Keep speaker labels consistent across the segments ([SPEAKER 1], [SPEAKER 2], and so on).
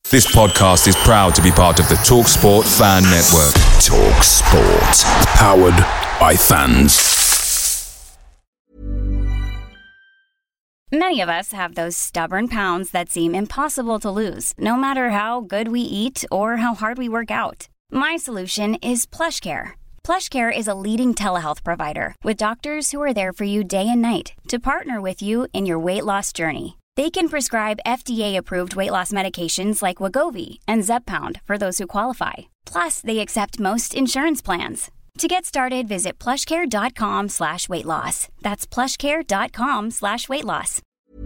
[SPEAKER 1] This podcast is proud to be part of the TalkSport Fan Network. TalkSport. Powered by fans.
[SPEAKER 2] Many of us have those stubborn pounds that seem impossible to lose, no matter how good we eat or how hard we work out. My solution is PlushCare. PlushCare is a leading telehealth provider with doctors who are there for you day and night to partner with you in your weight loss journey. They can prescribe FDA-approved weight loss medications like Wegovy and Zepbound for those who qualify. Plus, they accept most insurance plans. To get started, visit plushcare.com/weightloss. That's plushcare.com/weightloss.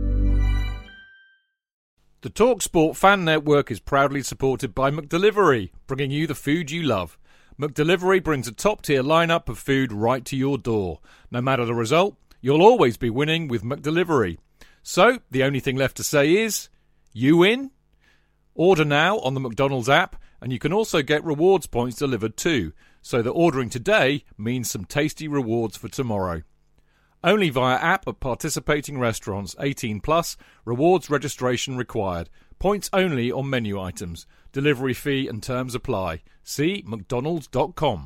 [SPEAKER 3] The TalkSport Fan Network is proudly supported by McDelivery, bringing you the food you love. McDelivery brings a top-tier lineup of food right to your door. No matter the result, you'll always be winning with McDelivery. So, the only thing left to say is, you win? Order now on the McDonald's app, and you can also get rewards points delivered too, so that ordering today means some tasty rewards for tomorrow. Only via app at participating restaurants. 18 plus, rewards registration required. Points only on menu items. Delivery fee and terms apply. See mcdonalds.com.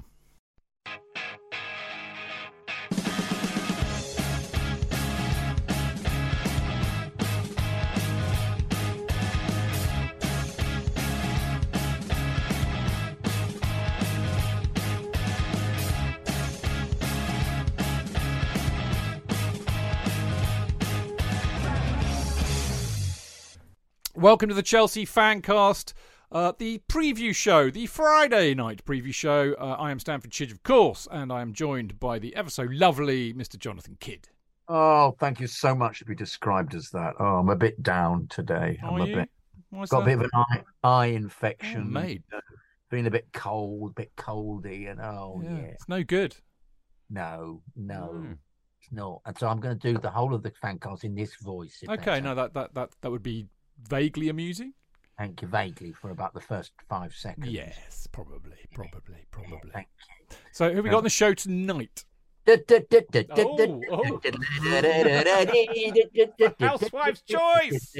[SPEAKER 3] Welcome to the Chelsea Fancast, the preview show, the Friday night preview show. I am Stanford Chidge, of course, and I am joined by the ever so lovely Mr. Jonathan Kidd.
[SPEAKER 4] Oh, thank you so much to be described as that. Oh, I'm a bit down today.
[SPEAKER 3] Got
[SPEAKER 4] a bit of an eye infection.
[SPEAKER 3] Oh, mate.
[SPEAKER 4] Feeling a bit cold, a bit coldy, and
[SPEAKER 3] It's no good.
[SPEAKER 4] No. It's not. And so I'm going to do the whole of the Fancast in this voice.
[SPEAKER 3] Okay, no, that would be vaguely amusing.
[SPEAKER 4] Thank you, vaguely, for about the first 5 seconds.
[SPEAKER 3] Yes, probably.
[SPEAKER 4] Thank you.
[SPEAKER 3] So, who have we got on the show tonight? Housewife's Choice!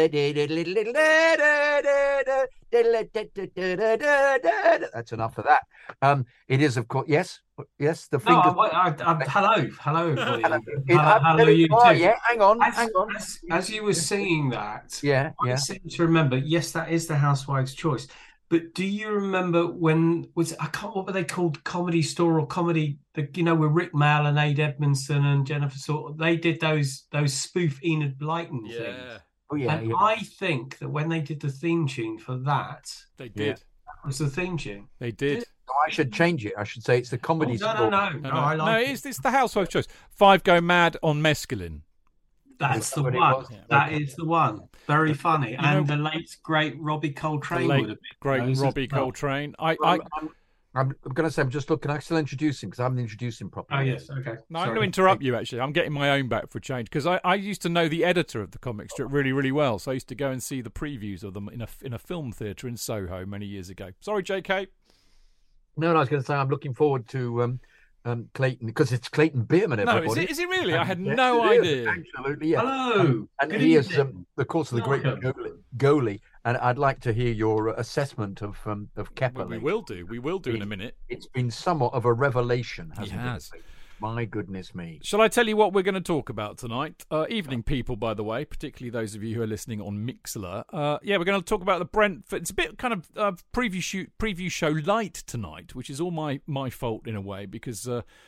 [SPEAKER 4] That's enough of that. It is, of course, yes, the fingers.
[SPEAKER 5] Hello, everybody.
[SPEAKER 4] Hello, you too. Yeah, hang on.
[SPEAKER 5] As you were singing that,
[SPEAKER 4] I
[SPEAKER 5] seem to remember, yes, that is the Housewife's Choice. But do you remember when what were they called? Comedy Store or Comedy? With Rick Mail and Ade Edmondson and Jennifer Sort. They did those spoof Enid Blyton things.
[SPEAKER 4] Oh yeah.
[SPEAKER 5] And I think that when they did the theme tune for that,
[SPEAKER 3] they did.
[SPEAKER 5] That was the theme tune.
[SPEAKER 3] They did.
[SPEAKER 4] I should change it. I should say it's the Comedy Store.
[SPEAKER 5] No.
[SPEAKER 3] It's the Housewife's Choice. 5 Go Mad on Mescaline.
[SPEAKER 5] That's the one. That is the one. Very funny. And the late, great Robbie Coltrane would have been.
[SPEAKER 3] Great Robbie Coltrane. I'm
[SPEAKER 4] going to say, I'm just looking. I still introduce him because I haven't introduced him properly.
[SPEAKER 5] Oh, yes. Okay.
[SPEAKER 3] No, I'm going to interrupt you, actually. I'm getting my own back for a change because I used to know the editor of the comic strip really, really well. So I used to go and see the previews of them in a film theatre in Soho many years ago. Sorry, JK.
[SPEAKER 4] No, I was going to say I'm looking forward to Clayton, because it's Clayton Bierman. Everybody.
[SPEAKER 3] No, is it really? I had no idea.
[SPEAKER 4] Absolutely, yeah.
[SPEAKER 5] Hello.
[SPEAKER 4] And he is, of course, the great goalie. And I'd like to hear your assessment of Kepa.
[SPEAKER 3] Well, we will do in a minute.
[SPEAKER 4] It's been somewhat of a revelation, hasn't it?
[SPEAKER 3] It has.
[SPEAKER 4] My goodness me.
[SPEAKER 3] Shall I tell you what we're going to talk about tonight? Evening, people, by the way, particularly those of you who are listening on Mixlr. We're going to talk about the Brentford. It's a bit kind of preview show light tonight, which is all my fault in a way, because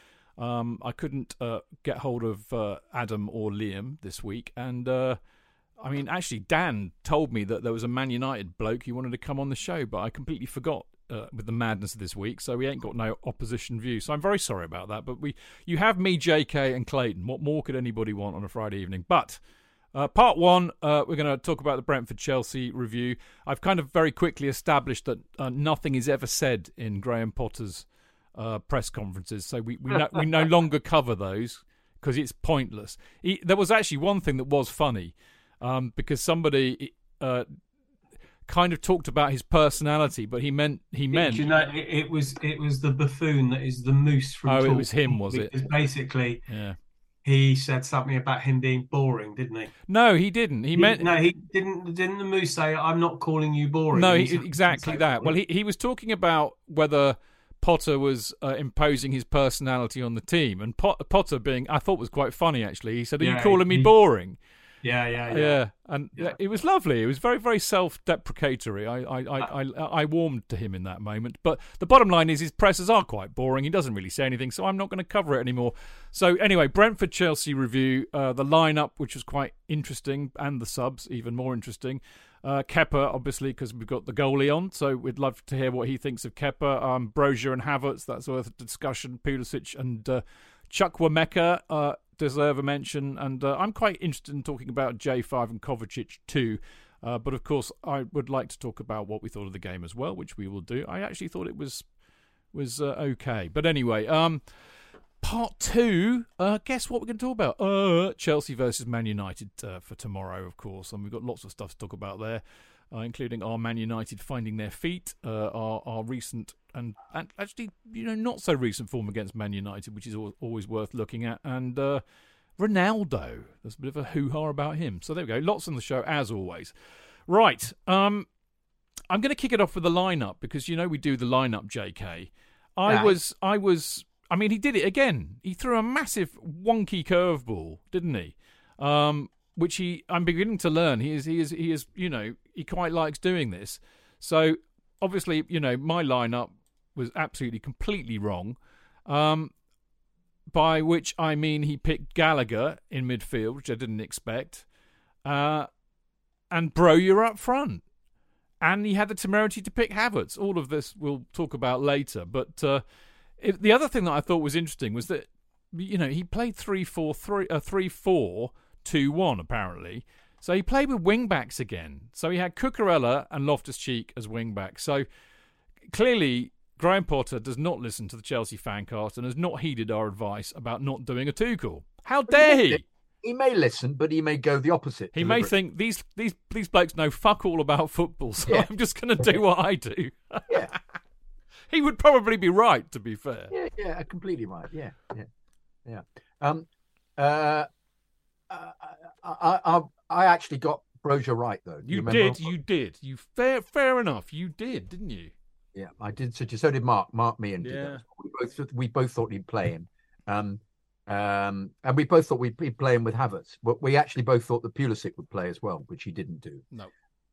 [SPEAKER 3] I couldn't get hold of Adam or Liam this week. And, actually, Dan told me that there was a Man United bloke who wanted to come on the show, but I completely forgot. With the madness of this week, so we ain't got no opposition view. So I'm very sorry about that. But you have me, JK, and Clayton. What more could anybody want on a Friday evening? But part one, we're going to talk about the Brentford-Chelsea review. I've kind of very quickly established that nothing is ever said in Graham Potter's press conferences, so we no longer cover those because it's pointless. There was actually one thing that was funny because somebody. Kind of talked about his personality, but he meant.
[SPEAKER 5] It was the buffoon that is the moose from.
[SPEAKER 3] Oh, it was him, was it?
[SPEAKER 5] Because basically, he said something about him being boring, didn't he?
[SPEAKER 3] No, he didn't. He meant
[SPEAKER 5] no. He didn't. Didn't the Moose say, "I'm not calling you boring"?
[SPEAKER 3] No, exactly that. Well, he was talking about whether Potter was imposing his personality on the team, and Potter being, I thought was quite funny actually. He said, "Are you calling me boring?"
[SPEAKER 5] Yeah.
[SPEAKER 3] And it was lovely. It was very, very self-deprecatory. I warmed to him in that moment. But the bottom line is his presses are quite boring. He doesn't really say anything, so I'm not going to cover it anymore. So anyway, Brentford-Chelsea review, the lineup, which was quite interesting, and the subs, even more interesting. Kepa, obviously, because we've got the goalie on, so we'd love to hear what he thinks of Kepa. Brozier and Havertz, that's worth a discussion. Pulisic and Chukwuemeka deserve a mention, and I'm quite interested in talking about J5 and Kovacic too. But of course, I would like to talk about what we thought of the game as well, which we will do. I actually thought it was okay. But anyway, part two, guess what we're going to talk about? Chelsea versus Man United for tomorrow, of course. And we've got lots of stuff to talk about there, including our Man United finding their feet, our recent and actually, not so recent form against Man United, which is always worth looking at. And Ronaldo, there's a bit of a hoo-ha about him. So there we go. Lots on the show, as always. Right. I'm going to kick it off with the lineup because, we do the lineup, JK. I mean, he did it again. He threw a massive wonky curveball, didn't he? Which I'm beginning to learn. He is, he quite likes doing this. So obviously, my lineup was absolutely completely wrong. By which I mean he picked Gallagher in midfield, which I didn't expect. And Brozier up front. And he had the temerity to pick Havertz. All of this we'll talk about later. But the other thing that I thought was interesting was that, he played 3-4-2-1 apparently. So he played with wing-backs again. So he had Cucurella and Loftus-Cheek as wing-backs. So clearly Graham Potter does not listen to the Chelsea fancast and has not heeded our advice about not doing a Tuchel. How dare he?
[SPEAKER 4] He may listen, but he may go the opposite.
[SPEAKER 3] He may think these blokes know fuck all about football, so I'm just going to do what I do.
[SPEAKER 4] Yeah.
[SPEAKER 3] He would probably be right, to be fair.
[SPEAKER 4] Yeah, completely right. Yeah. I actually got Brozier right, though.
[SPEAKER 3] You did. You fair enough. You did, didn't you?
[SPEAKER 4] Yeah, I did. So did Mark. Mark Meehan did that. We both thought he'd play him. And we both thought we'd play him with Havertz. But we actually both thought that Pulisic would play as well, which he didn't do.
[SPEAKER 3] No.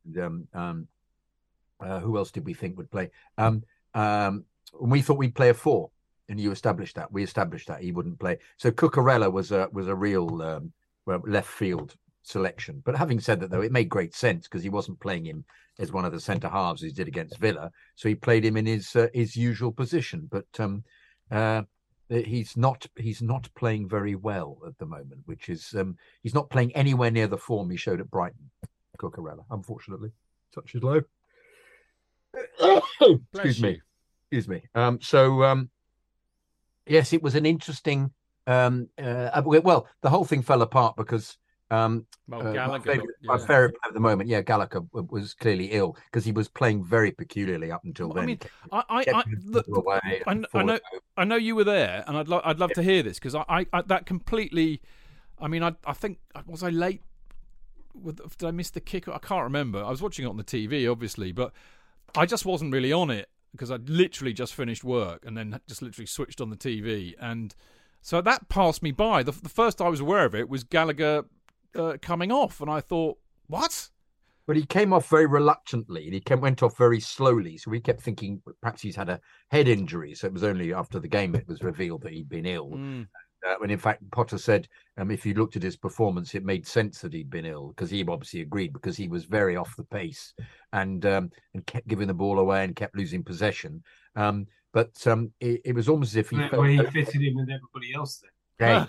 [SPEAKER 4] Who else did we think would play? We thought we'd play a 4, and you established that. We established that he wouldn't play. So Cucurella was a real left field selection. But having said that, though, it made great sense because he wasn't playing him as one of the centre halves as he did against Villa. So he played him in his usual position. But he's not playing very well at the moment, which is he's not playing anywhere near the form he showed at Brighton. Cucurella, unfortunately, touch his low. Excuse me. Yes, it was an interesting. Well, the whole thing fell apart because
[SPEAKER 3] Gallagher,
[SPEAKER 4] my favourite at the moment, Gallagher was clearly ill because he was playing very peculiarly up until then.
[SPEAKER 3] I mean, I know you were there, and I'd love to hear this because I that completely. I mean, I think was I late? Did I miss the kick? I can't remember. I was watching it on the TV, obviously, but I just wasn't really on it because I'd literally just finished work and then just literally switched on the TV, and so that passed me by. The first I was aware of it was Gallagher coming off, and I thought, what?
[SPEAKER 4] But he came off very reluctantly, and he went off very slowly. So we kept thinking perhaps he's had a head injury. So it was only after the game it was revealed that he'd been ill. When in fact Potter said, if you looked at his performance, it made sense that he'd been ill because he obviously agreed because he was very off the pace and kept giving the ball away and kept losing possession. But it was almost as if he felt
[SPEAKER 5] he fitted in with everybody else then.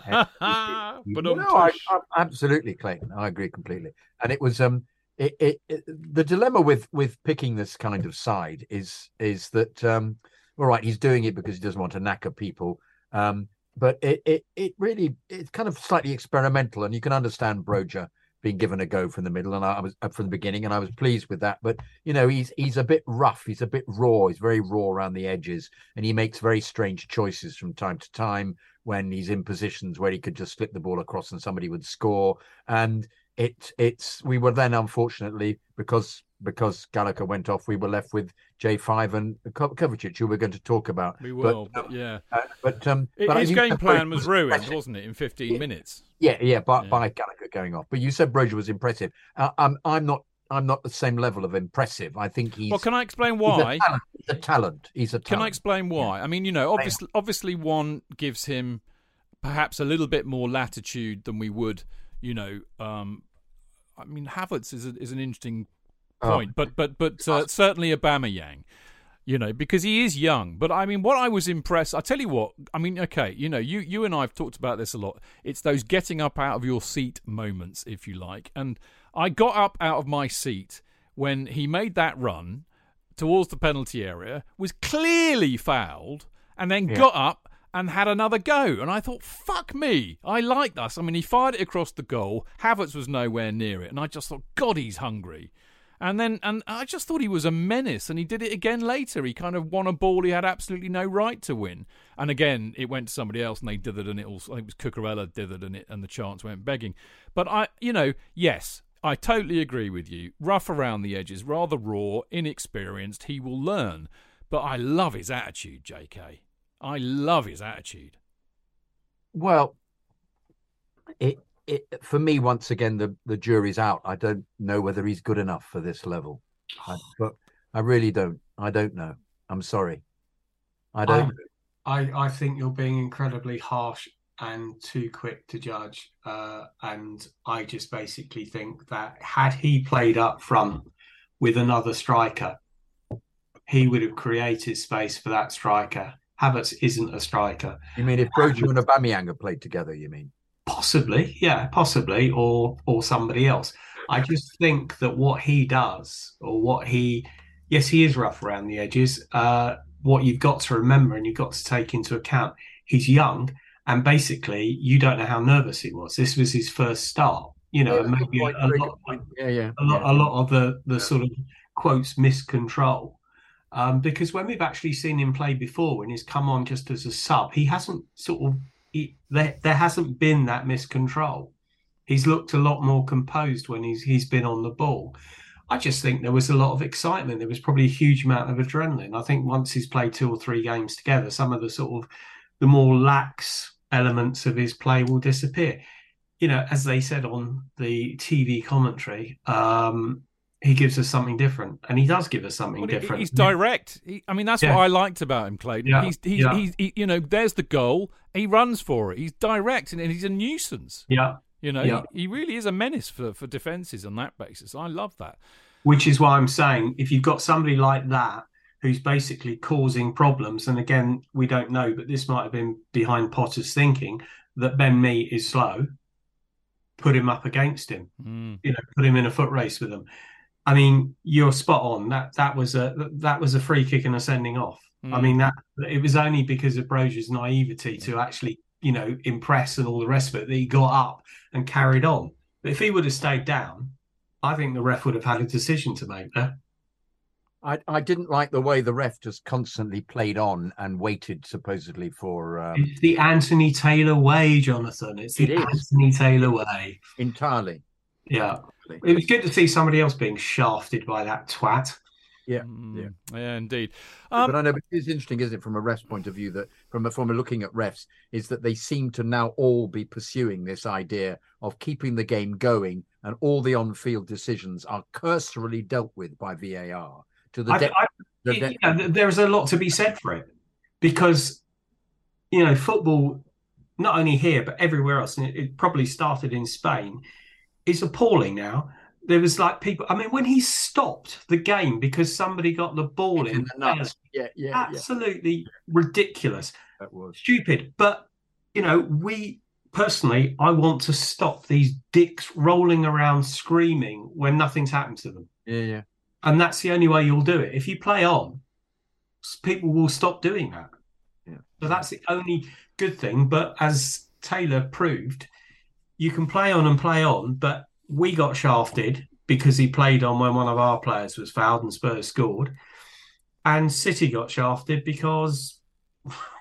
[SPEAKER 4] Absolutely, Clayton. I agree completely. And it was the dilemma with picking this kind of side is that all right, he's doing it because he doesn't want to knacker people. But it's kind of slightly experimental, and you can understand Brozier being given a go from the middle, and I was from the beginning, and I was pleased with that. But he's a bit rough, he's a bit raw, he's very raw around the edges, and he makes very strange choices from time to time, when he's in positions where he could just slip the ball across and somebody would score. And we were then, unfortunately, because Gallagher went off, we were left with J5 and Kovacic, who we're going to talk about.
[SPEAKER 3] We will, but yeah.
[SPEAKER 4] But
[SPEAKER 3] his game plan was ruined, wasn't it, in 15 minutes?
[SPEAKER 4] Yeah, by Gallagher going off. But you said Broja was impressive. I'm not the same level of impressive. I think he's...
[SPEAKER 3] Well, can I explain why?
[SPEAKER 4] He's a talent. Can
[SPEAKER 3] I explain why? Yeah. I mean, obviously one gives him perhaps a little bit more latitude than we would, I mean, Havertz is an interesting point, but certainly Aubameyang, because he is young. But I mean, what I was impressed, I tell you what, I mean, okay, you and I have talked about this a lot. It's those getting up out of your seat moments, if you like. And I got up out of my seat when he made that run towards the penalty area, was clearly fouled, and then got up and had another go. And I thought, fuck me, I like this. I mean, he fired it across the goal. Havertz was nowhere near it. And I just thought, God, he's hungry. And I just thought he was a menace. And he did it again later. He kind of won a ball he had absolutely no right to win. And again, it went to somebody else and they dithered, and it also, I think it was Cucurella dithered, and the chance went begging. But yes, I totally agree with you. Rough around the edges, rather raw, inexperienced. He will learn. But I love his attitude, JK. I love his attitude.
[SPEAKER 4] Well, for me, once again, the jury's out. I don't know whether he's good enough for this level. But I really don't. I don't know. I'm sorry. I don't.
[SPEAKER 5] I think you're being incredibly harsh and too quick to judge. And I just basically think that had he played up front with another striker, he would have created space for that striker. Havertz isn't a striker.
[SPEAKER 4] You mean if Broja and Aubameyang have played together, you mean?
[SPEAKER 5] Possibly, yeah, possibly, or somebody else. I just think that what he does, yes, he is rough around the edges. What you've got to remember and you've got to take into account, he's young, and basically you don't know how nervous he was. This was his first start, maybe a lot of the sort of quotes miscontrol. Because when we've actually seen him play before, when he's come on just as a sub, he hasn't there hasn't been that miscontrol. He's looked a lot more composed when he's been on the ball. I just think there was a lot of excitement. There was probably a huge amount of adrenaline. I think once he's played 2 or 3 games together, some of the sort of the more lax elements of his play will disappear. As they said on the TV commentary, he gives us something different, and he does give us something different.
[SPEAKER 3] He's direct. That's what I liked about him, Clayton.
[SPEAKER 5] Yeah.
[SPEAKER 3] He's there's the goal. He runs for it. He's direct, and he's a nuisance.
[SPEAKER 5] Yeah.
[SPEAKER 3] He really is a menace for defences on that basis. I love that.
[SPEAKER 5] Which is why I'm saying, if you've got somebody like that who's basically causing problems, and again, we don't know, but this might have been behind Potter's thinking that Ben Mee is slow, put him up against him. Put him in a foot race with him. I mean, you're spot on. That was a free kick and a sending off. I mean, that it was only because of Broja's naivety to actually, impress and all the rest of it that he got up and carried on. But if he would have stayed down, I think the ref would have had a decision to make there.
[SPEAKER 4] I didn't like the way the ref just constantly played on and waited supposedly for...
[SPEAKER 5] It's the Anthony Taylor way, Jonathan. It's the Anthony Taylor way.
[SPEAKER 4] Entirely.
[SPEAKER 5] Yeah. It was good to see somebody else being shafted by that twat.
[SPEAKER 4] Yeah,
[SPEAKER 3] yeah, indeed.
[SPEAKER 4] But I know, but it's interesting, isn't it, from a ref's point of view, that from looking at refs, is that they seem to now all be pursuing this idea of keeping the game going, and all the on-field decisions are cursorily dealt with by VAR.
[SPEAKER 5] There's a lot to be said for it, because football, not only here but everywhere else, and it probably started in Spain, is appalling now. There was people. I mean, when he stopped the game because somebody got the ball in the nuts, absolutely ridiculous.
[SPEAKER 4] That was
[SPEAKER 5] stupid. But we personally, I want to stop these dicks rolling around screaming when nothing's happened to them.
[SPEAKER 4] Yeah.
[SPEAKER 5] And that's the only way you'll do it. If you play on, people will stop doing that.
[SPEAKER 4] Yeah.
[SPEAKER 5] So that's the only good thing. But as Taylor proved, you can play on, but we got shafted because he played on when one of our players was fouled and Spurs scored. And City got shafted because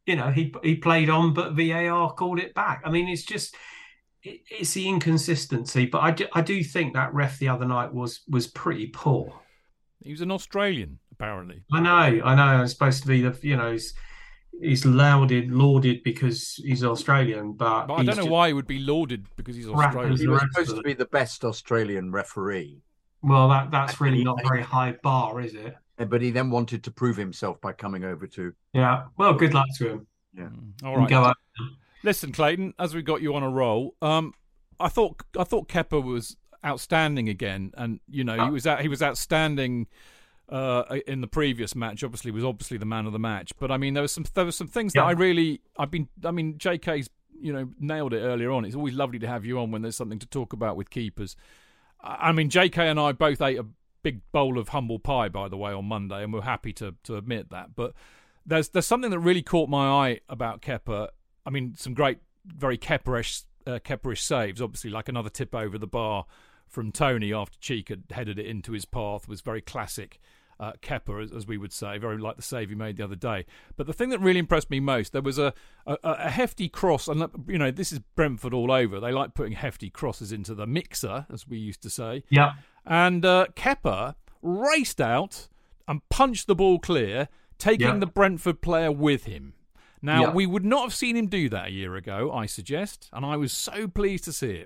[SPEAKER 5] he played on, but VAR called it back. I mean, it's the inconsistency. But I do think that ref the other night was pretty poor.
[SPEAKER 3] He was an Australian, apparently.
[SPEAKER 5] I know. It's supposed to be he's lauded because he's Australian, but
[SPEAKER 3] I don't know why he would be lauded because he's Australian.
[SPEAKER 4] He was supposed to be the best Australian referee.
[SPEAKER 5] Well, that's really not a very high bar, is it?
[SPEAKER 4] But he then wanted to prove himself by coming over to.
[SPEAKER 5] Yeah. Well, good luck to him.
[SPEAKER 4] Yeah.
[SPEAKER 3] All right. Listen, Clayton, as we got you on a roll, I thought Kepa was outstanding again, and he was outstanding in the previous match. Obviously, was the man of the match. But I mean, there was some things that JK's nailed it earlier on. It's always lovely to have you on when there's something to talk about with keepers. I mean, JK and I both ate a big bowl of humble pie, by the way, on Monday, and we're happy to admit that. But there's something that really caught my eye about Kepa. I mean, some great, very Kepa-ish saves. Obviously, like another tip over the bar from Tony after Cheek had headed it into his path was very classic Kepa, as we would say, very like the save he made the other day. But the thing that really impressed me most, there was a hefty cross, and this is Brentford all over. They like putting hefty crosses into the mixer, as we used to say.
[SPEAKER 5] Yeah.
[SPEAKER 3] And Kepa raced out and punched the ball clear, taking the Brentford player with him. Now, we would not have seen him do that a year ago, I suggest, and I was so pleased to see it.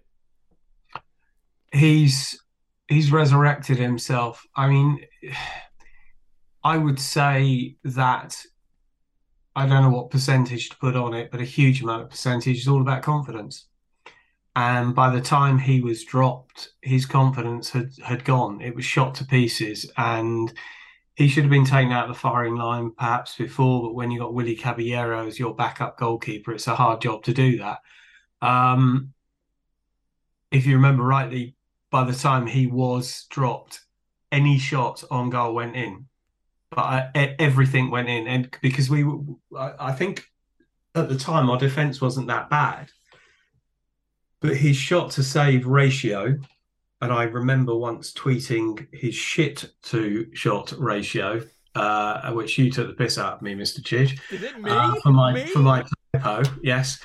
[SPEAKER 5] He's resurrected himself. I mean, I would say that, I don't know what percentage to put on it, but a huge amount of percentage is all about confidence. And by the time he was dropped, his confidence had gone. It was shot to pieces, and he should have been taken out of the firing line perhaps before, but when you got Willy Caballero as your backup goalkeeper, it's a hard job to do that. If you remember rightly, by the time he was dropped, any shot on goal went in. But everything went in. And because I think at the time our defence wasn't that bad. But his shot to save ratio, and I remember once tweeting his shit to shot ratio, which you took the piss out of me, Mr. Chidge.
[SPEAKER 3] Is it me?
[SPEAKER 5] For my typo, yes.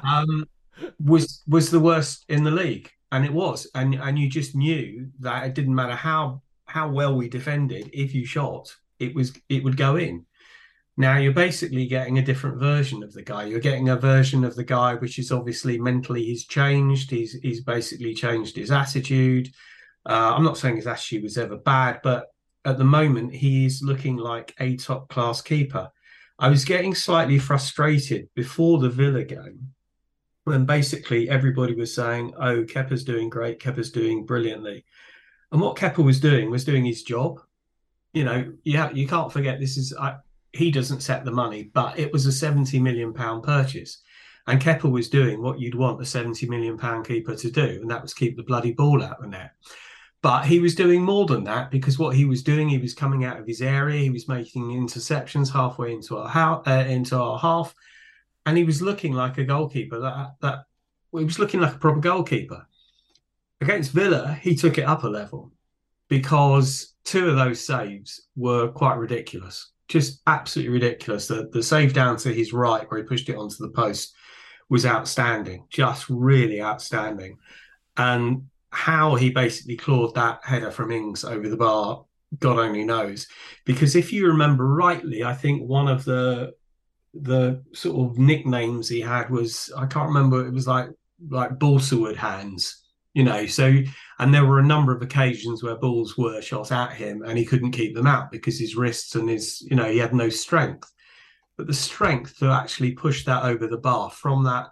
[SPEAKER 5] Was the worst in the league. And it was. And you just knew that it didn't matter how well we defended, if you shot, it would go in. Now you're basically getting a different version of the guy. You're getting a version of the guy which is obviously mentally he's changed. He's basically changed his attitude. I'm not saying his attitude was ever bad, but at the moment he's looking like a top class keeper. I was getting slightly frustrated before the Villa game when basically everybody was saying, "Oh, Kepa's doing great. Kepa's doing brilliantly," and what Kepa was doing his job. You can't forget this is. He doesn't set the money, but it was a £70 million purchase. And Kepa was doing what you'd want a £70 million keeper to do, and that was keep the bloody ball out of the net. But he was doing more than that, because what he was doing, he was coming out of his area, he was making interceptions halfway into our half, and he was looking like a goalkeeper. He was looking like a proper goalkeeper. Against Villa, he took it up a level, because two of those saves were quite ridiculous. Just absolutely ridiculous. The save down to his right, where he pushed it onto the post, was outstanding. Just really outstanding. And how he basically clawed that header from Ings over the bar, God only knows. Because if you remember rightly, I think one of the sort of nicknames he had was, I can't remember, it was like Balsawood hands. And there were a number of occasions where balls were shot at him and he couldn't keep them out because his wrists and he had no strength. But the strength to actually push that over the bar from that,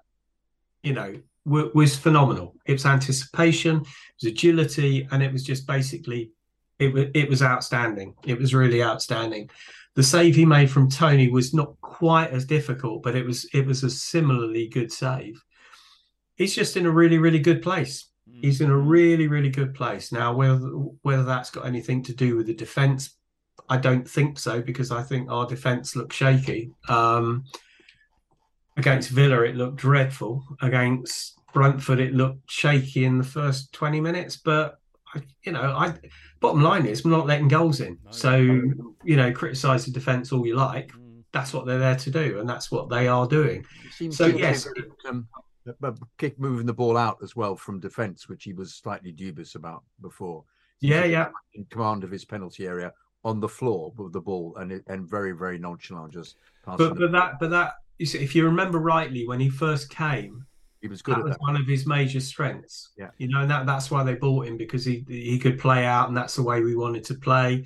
[SPEAKER 5] was phenomenal. It was anticipation, it was agility, and it was just basically, it was outstanding. It was really outstanding. The save he made from Tony was not quite as difficult, but it was a similarly good save. He's just in a really, really good place. He's in a really, really good place. Now, whether that's got anything to do with the defence, I don't think so, because I think our defence looked shaky. Against Villa, it looked dreadful. Against Brentford, it looked shaky in the first 20 minutes. But, bottom line is we're not letting goals in. So, criticise the defence all you like. that's what they're there to do, and that's what they are doing. So yes,
[SPEAKER 4] moving the ball out as well from defence, which he was slightly dubious about before.
[SPEAKER 5] Yeah.
[SPEAKER 4] In command of his penalty area on the floor with the ball, and very, very nonchalant, just passing.
[SPEAKER 5] But that you see, if you remember rightly, when he first came,
[SPEAKER 4] he was good. That was
[SPEAKER 5] one of his major strengths.
[SPEAKER 4] Yeah,
[SPEAKER 5] you know, and that's why they bought him, because he could play out, and that's the way we wanted to play.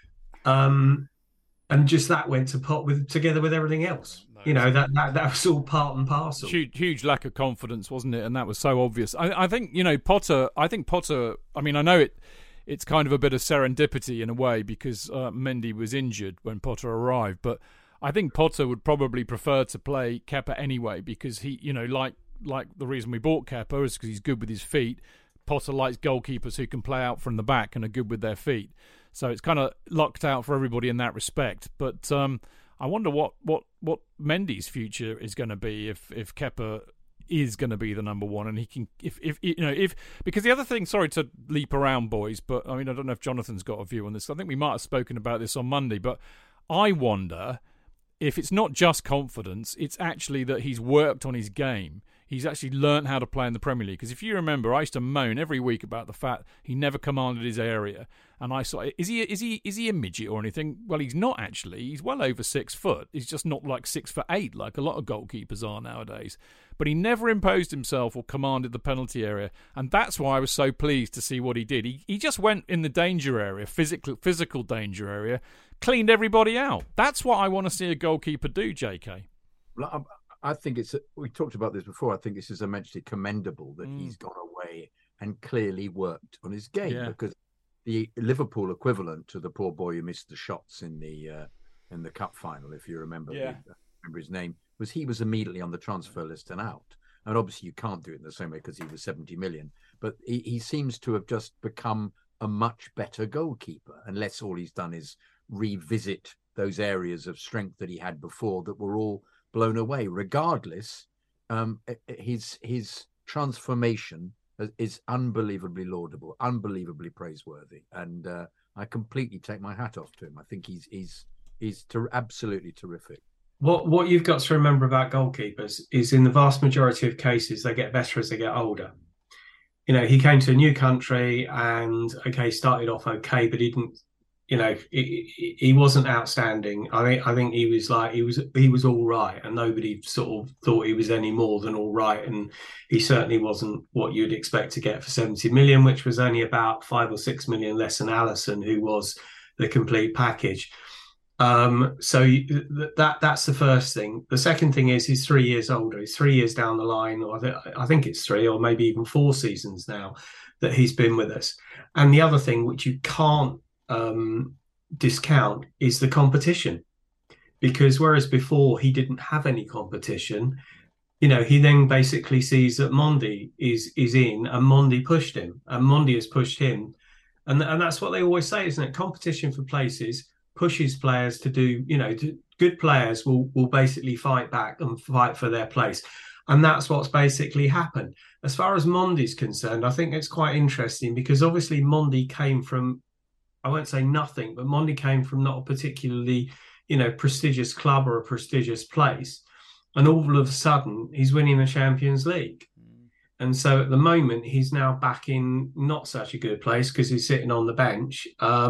[SPEAKER 5] And just that went to pot together with everything else. You know, that was all part and parcel.
[SPEAKER 3] Huge lack of confidence, wasn't it? And that was so obvious. I think, you know, Potter. I mean, I know it's kind of a bit of serendipity in a way, because Mendy was injured when Potter arrived, but I think Potter would probably prefer to play Kepa anyway, because he, you know, like the reason we bought Kepa is because he's good with his feet. Potter likes goalkeepers who can play out from the back and are good with their feet. So it's kind of lucked out for everybody in that respect. But I wonder what Mendy's future is going to be if Kepa is going to be the number one, and he can if because the other thing, sorry to leap around, boys, but I mean, I don't know if Jonathan's got a view on this. I think we might have spoken about this on Monday, but I wonder if it's not just confidence, it's actually that he's worked on his game. He's actually learnt how to play in the Premier League. Because if you remember, I used to moan every week about the fact he never commanded his area. And I saw, is he a midget or anything? Well, he's not actually. He's well over 6 foot. He's just not like 6'8", like a lot of goalkeepers are nowadays. But he never imposed himself or commanded the penalty area, and that's why I was so pleased to see what he did. He just went in the danger area, physical danger area, cleaned everybody out. That's what I want to see a goalkeeper do, JK.
[SPEAKER 4] Well, I think we talked about this before. I think this is immensely commendable that he's gone away and clearly worked on his game, because the Liverpool equivalent to the poor boy who missed the shots in the cup final, if you remember, remember his name, he was immediately on the transfer list and out. And obviously you can't do it in the same way because he was 70 million, but he seems to have just become a much better goalkeeper, unless all he's done is revisit those areas of strength that he had before that were all blown away. Regardless, his transformation is unbelievably laudable, unbelievably praiseworthy, and I completely take my hat off to him. I think he's absolutely terrific.
[SPEAKER 5] What you've got to remember about goalkeepers is, in the vast majority of cases, they get better as they get older. You know, he came to a new country and started off okay, but he didn't. You know, he wasn't outstanding. I think he was all right, and nobody sort of thought he was any more than all right. And he certainly wasn't what you'd expect to get for 70 million, which was only about 5 or 6 million less than Alisson, who was the complete package. So that's the first thing. The second thing is he's 3 years older. He's 3 years down the line, or I think it's 3 or maybe even 4 seasons now that he's been with us. And the other thing, which you can't discount, is the competition, because whereas before he didn't have any competition, you know, he then basically sees that Mondi is in, and Mondi pushed him, and Mondi has pushed him, and that's what they always say, isn't it? Competition for places pushes players to do, you know, good players will basically fight back and fight for their place, and that's what's basically happened. As far as Mondi's concerned, I think it's quite interesting, because obviously Mondi came from, I won't say nothing, but Mondi came from not a particularly, you know, prestigious club or a prestigious place. And all of a sudden, he's winning the Champions League. And so at the moment, he's now back in not such a good place because he's sitting on the bench.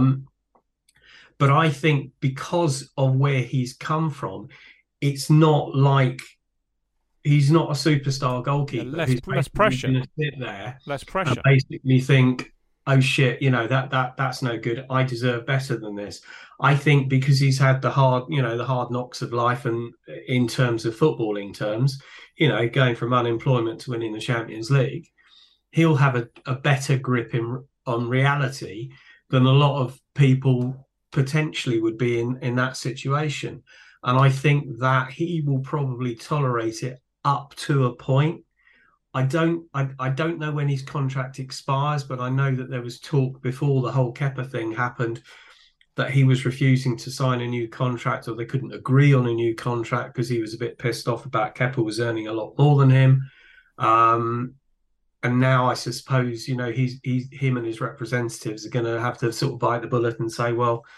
[SPEAKER 5] But I think because of where he's come from, it's not like he's not a superstar goalkeeper.
[SPEAKER 3] Less pressure.
[SPEAKER 5] Sit there,
[SPEAKER 3] less pressure.
[SPEAKER 5] And basically think, oh shit, you know, that's no good. I deserve better than this. I think because he's had the hard knocks of life, and in terms of footballing terms, you know, going from unemployment to winning the Champions League, he'll have a better grip on reality than a lot of people potentially would be in that situation. And I think that he will probably tolerate it up to a point. I don't know when his contract expires, but I know that there was talk before the whole Kepa thing happened that he was refusing to sign a new contract, or they couldn't agree on a new contract because he was a bit pissed off about Kepa was earning a lot more than him. And now I suppose, you know, him and his representatives are going to have to sort of bite the bullet and say, well,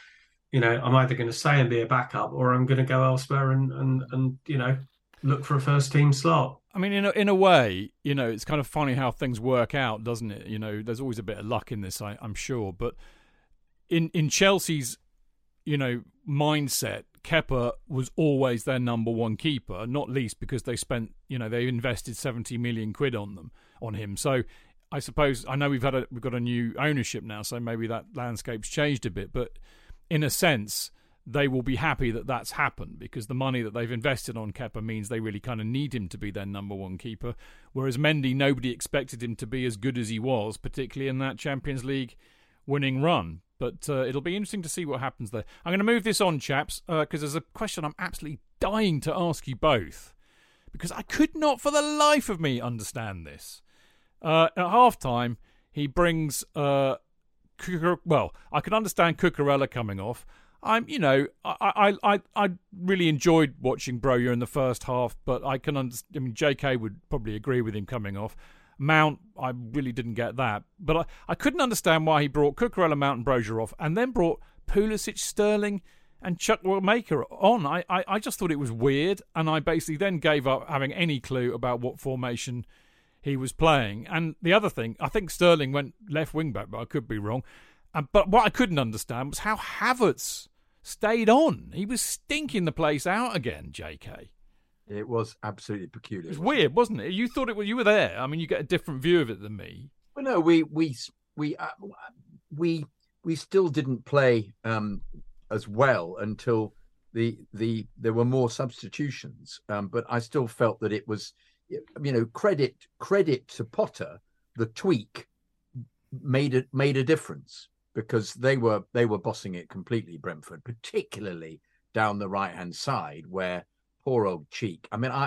[SPEAKER 5] I'm either going to stay and be a backup, or I'm going to go elsewhere and look for a first team slot.
[SPEAKER 3] I mean, in a way, it's kind of funny how things work out, doesn't it? There's always a bit of luck in this, I'm sure. But in Chelsea's, mindset, Kepa was always their number one keeper, not least because they spent, they invested 70 million quid on him. So I suppose, I know we've got a new ownership now, so maybe that landscape's changed a bit. But in a sense, they will be happy that that's happened, because the money that they've invested on Kepa means they really kind of need him to be their number one keeper. Whereas Mendy, nobody expected him to be as good as he was, particularly in that Champions League winning run. But it'll be interesting to see what happens there. I'm going to move this on, chaps, because there's a question I'm absolutely dying to ask you both, because I could not for the life of me understand this. At half-time, he brings... I can understand Cucurella coming off. I really enjoyed watching Broja in the first half, but I can understand. I mean, JK would probably agree with him coming off. Mount, I really didn't get that, but I couldn't understand why he brought Cucurella, Mount, and Broja off, and then brought Pulisic, Sterling, and Chukwuemeka on. I just thought it was weird, and I basically then gave up having any clue about what formation he was playing. And the other thing, I think Sterling went left wing back, but I could be wrong. But what I couldn't understand was how Havertz stayed on. He was stinking the place out again, JK.
[SPEAKER 4] It was absolutely peculiar.
[SPEAKER 3] It was weird, wasn't it? You thought you were there. I mean, you get a different view of it than me.
[SPEAKER 4] Well, no, we still didn't play as well until there were more substitutions. But I still felt that it was, credit to Potter. The tweak made a difference, because they were bossing it completely, Brentford, particularly down the right hand side where poor old Cheek. I mean, I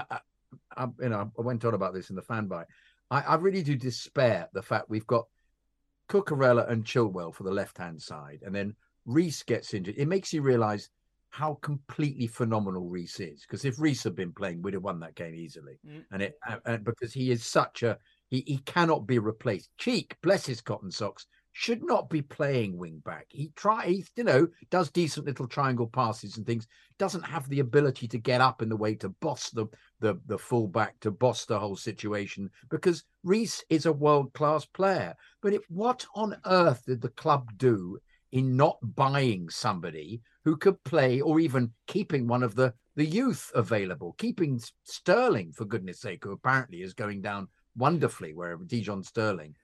[SPEAKER 4] went on about this in the fan bite. I really do despair the fact we've got Cucurella and Chilwell for the left hand side, and then Reece gets injured. It makes you realise how completely phenomenal Reece is. Because if Reece had been playing, we'd have won that game easily. And because he is such a he cannot be replaced. Cheek, bless his cotton socks, should not be playing wing back. He does decent little triangle passes and things. Doesn't have the ability to get up in the way to boss the full back, to boss the whole situation, because Reece is a world-class player. But what on earth did the club do in not buying somebody who could play, or even keeping one of the youth available, keeping Sterling, for goodness sake, who apparently is going down wonderfully, wherever Dijon Sterling,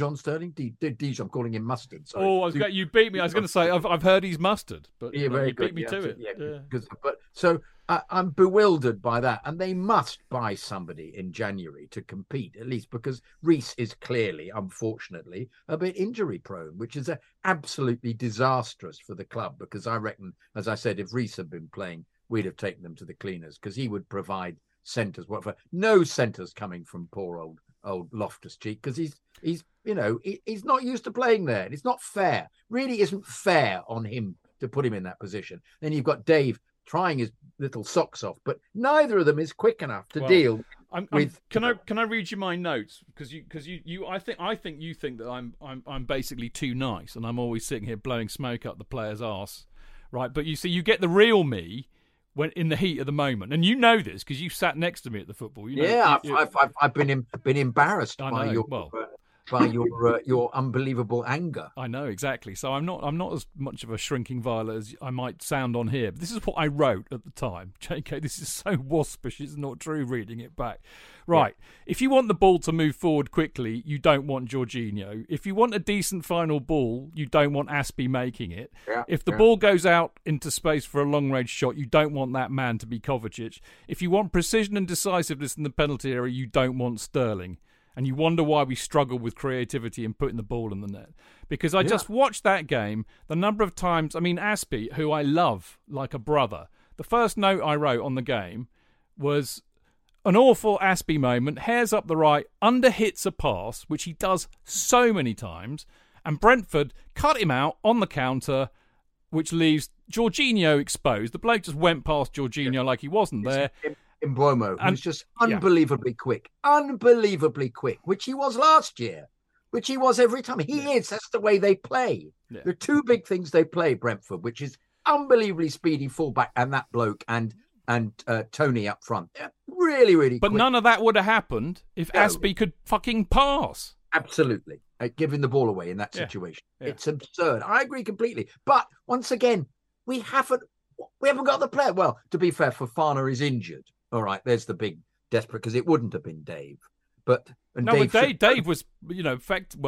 [SPEAKER 4] I'm calling him Mustard. Sorry.
[SPEAKER 3] Oh, you beat me. I was going to say I've heard he's Mustard, but
[SPEAKER 4] you
[SPEAKER 3] beat me to it.
[SPEAKER 4] Yeah. But so I'm bewildered by that, and they must buy somebody in January to compete, at least, because Reece is clearly, unfortunately, a bit injury prone, which is absolutely disastrous for the club. Because I reckon, as I said, if Reece had been playing, we'd have taken them to the cleaners, because he would provide centres. No centres coming from poor old Loftus-Cheek, because he's not used to playing there. And it's not fair. Really isn't fair on him to put him in that position. Then you've got Dave trying his little socks off, but neither of them is quick enough to deal with.
[SPEAKER 3] Can I read you my notes? Because I think you think that I'm basically too nice, and I'm always sitting here blowing smoke up the player's arse, right? But you see, you get the real me when in the heat of the moment, and you know this because you sat next to me at the football.
[SPEAKER 4] I've been embarrassed by your unbelievable anger.
[SPEAKER 3] I know, exactly. So I'm not as much of a shrinking violet as I might sound on here. But this is what I wrote at the time. JK, this is so waspish, it's not true reading it back. Right. Yeah. If you want the ball to move forward quickly, you don't want Jorginho. If you want a decent final ball, you don't want Aspie making it. Yeah. If the ball goes out into space for a long-range shot, you don't want that man to be Kovacic. If you want precision and decisiveness in the penalty area, you don't want Sterling. And you wonder why we struggle with creativity and putting the ball in the net. Because I just watched that game, the number of times, I mean, Aspie, who I love like a brother, the first note I wrote on the game was an awful Aspie moment, hairs up the right, underhits a pass, which he does so many times, and Brentford cut him out on the counter, which leaves Jorginho exposed. The bloke just went past Jorginho like he wasn't there.
[SPEAKER 4] Mbeumo, who's just unbelievably quick, which he was last year, which he was every time. He is. That's the way they play. Yeah. There are two big things they play, Brentford, which is unbelievably speedy fullback, and that bloke and Tony up front. They're really, really
[SPEAKER 3] But
[SPEAKER 4] quick.
[SPEAKER 3] none of that would have happened if Aspie could fucking pass.
[SPEAKER 4] Absolutely. Giving the ball away in that situation.
[SPEAKER 3] Yeah.
[SPEAKER 4] It's absurd. I agree completely. But once again, we haven't got the player. Well, to be fair, Fofana is injured. All right, there's the big desperate, because it wouldn't have been Dave. But
[SPEAKER 3] Dave was, effective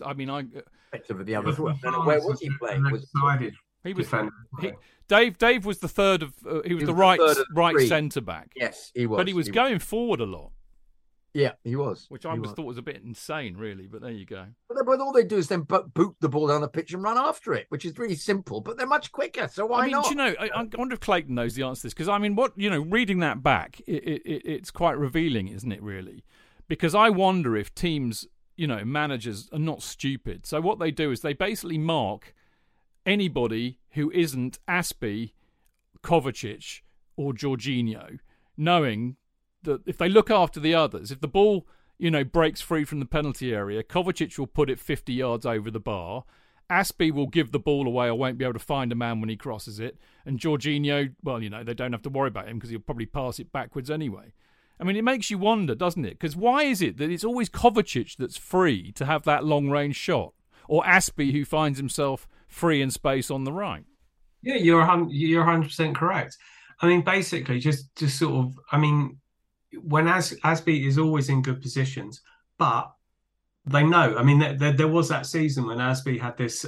[SPEAKER 3] of
[SPEAKER 4] the others. Where was he playing?
[SPEAKER 3] He was. Dave was the third of. He was the right centre back.
[SPEAKER 4] Yes, he was.
[SPEAKER 3] But he was going forward a lot.
[SPEAKER 4] Yeah, he was.
[SPEAKER 3] Which I thought was a bit insane, really. But there you go.
[SPEAKER 4] But all they do is then boot the ball down the pitch and run after it, which is really simple. But they're much quicker, so why not?
[SPEAKER 3] Do you know? I wonder if Clayton knows the answer to this, because reading that back, it's quite revealing, isn't it? Really, because I wonder if teams, managers are not stupid. So what they do is they basically mark anybody who isn't Aspie, Kovacic, or Jorginho, knowing that if they look after the others, if the ball, breaks free from the penalty area, Kovacic will put it 50 yards over the bar. Aspie will give the ball away or won't be able to find a man when he crosses it. And Jorginho, well, they don't have to worry about him because he'll probably pass it backwards anyway. I mean, it makes you wonder, doesn't it? Because why is it that it's always Kovacic that's free to have that long-range shot? Or Aspie who finds himself free in space on the right?
[SPEAKER 5] Yeah, you're 100% correct. I mean, basically, just sort of, when Aspie is always in good positions, but they know. I mean, there was that season when Aspie had this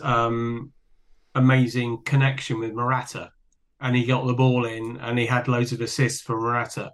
[SPEAKER 5] amazing connection with Morata, and he got the ball in, and he had loads of assists for Morata.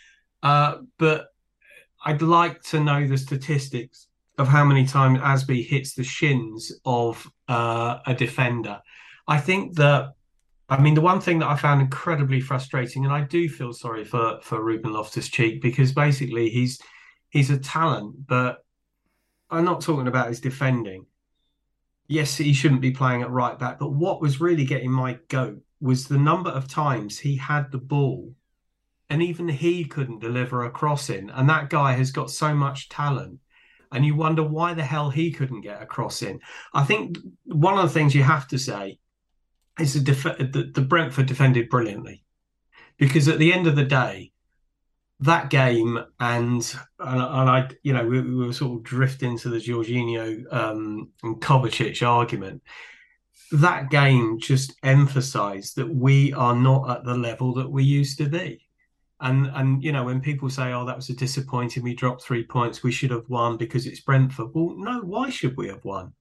[SPEAKER 5] But I'd like to know the statistics of how many times Aspie hits the shins of a defender. I think that. The one thing that I found incredibly frustrating, and I do feel sorry for Ruben Loftus-Cheek, because basically he's a talent, but I'm not talking about his defending. Yes, he shouldn't be playing at right back, but what was really getting my goat was the number of times he had the ball and even he couldn't deliver a crossing. And that guy has got so much talent, and you wonder why the hell he couldn't get a crossing. I think one of the things you have to say is the Brentford defended brilliantly, because at the end of the day, that game and I, we were sort of drifting to the Jorginho and Kovacic argument. That game just emphasised that we are not at the level that we used to be. And when people say, "Oh, that was a disappointing, we dropped 3 points, we should have won because it's Brentford." Well, no, why should we have won?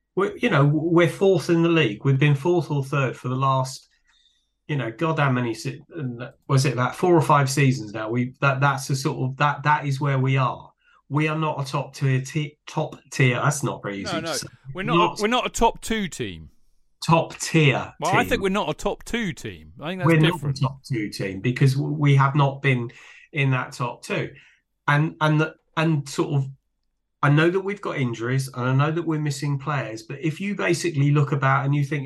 [SPEAKER 5] We're fourth in the league. We've been fourth or third for the last, God, how many was it? About 4 or 5 seasons now. That's a sort of that is where we are. We are not a top tier. That's not very easy.
[SPEAKER 3] No, we're not a top 2 team.
[SPEAKER 5] Top tier.
[SPEAKER 3] Well,
[SPEAKER 5] team.
[SPEAKER 3] I think we're not a top 2 team. I think that's
[SPEAKER 5] we're
[SPEAKER 3] different.
[SPEAKER 5] Not a top 2 team because we have not been in that top 2, and sort of. I know that we've got injuries and I know that we're missing players, but if you basically look about and you think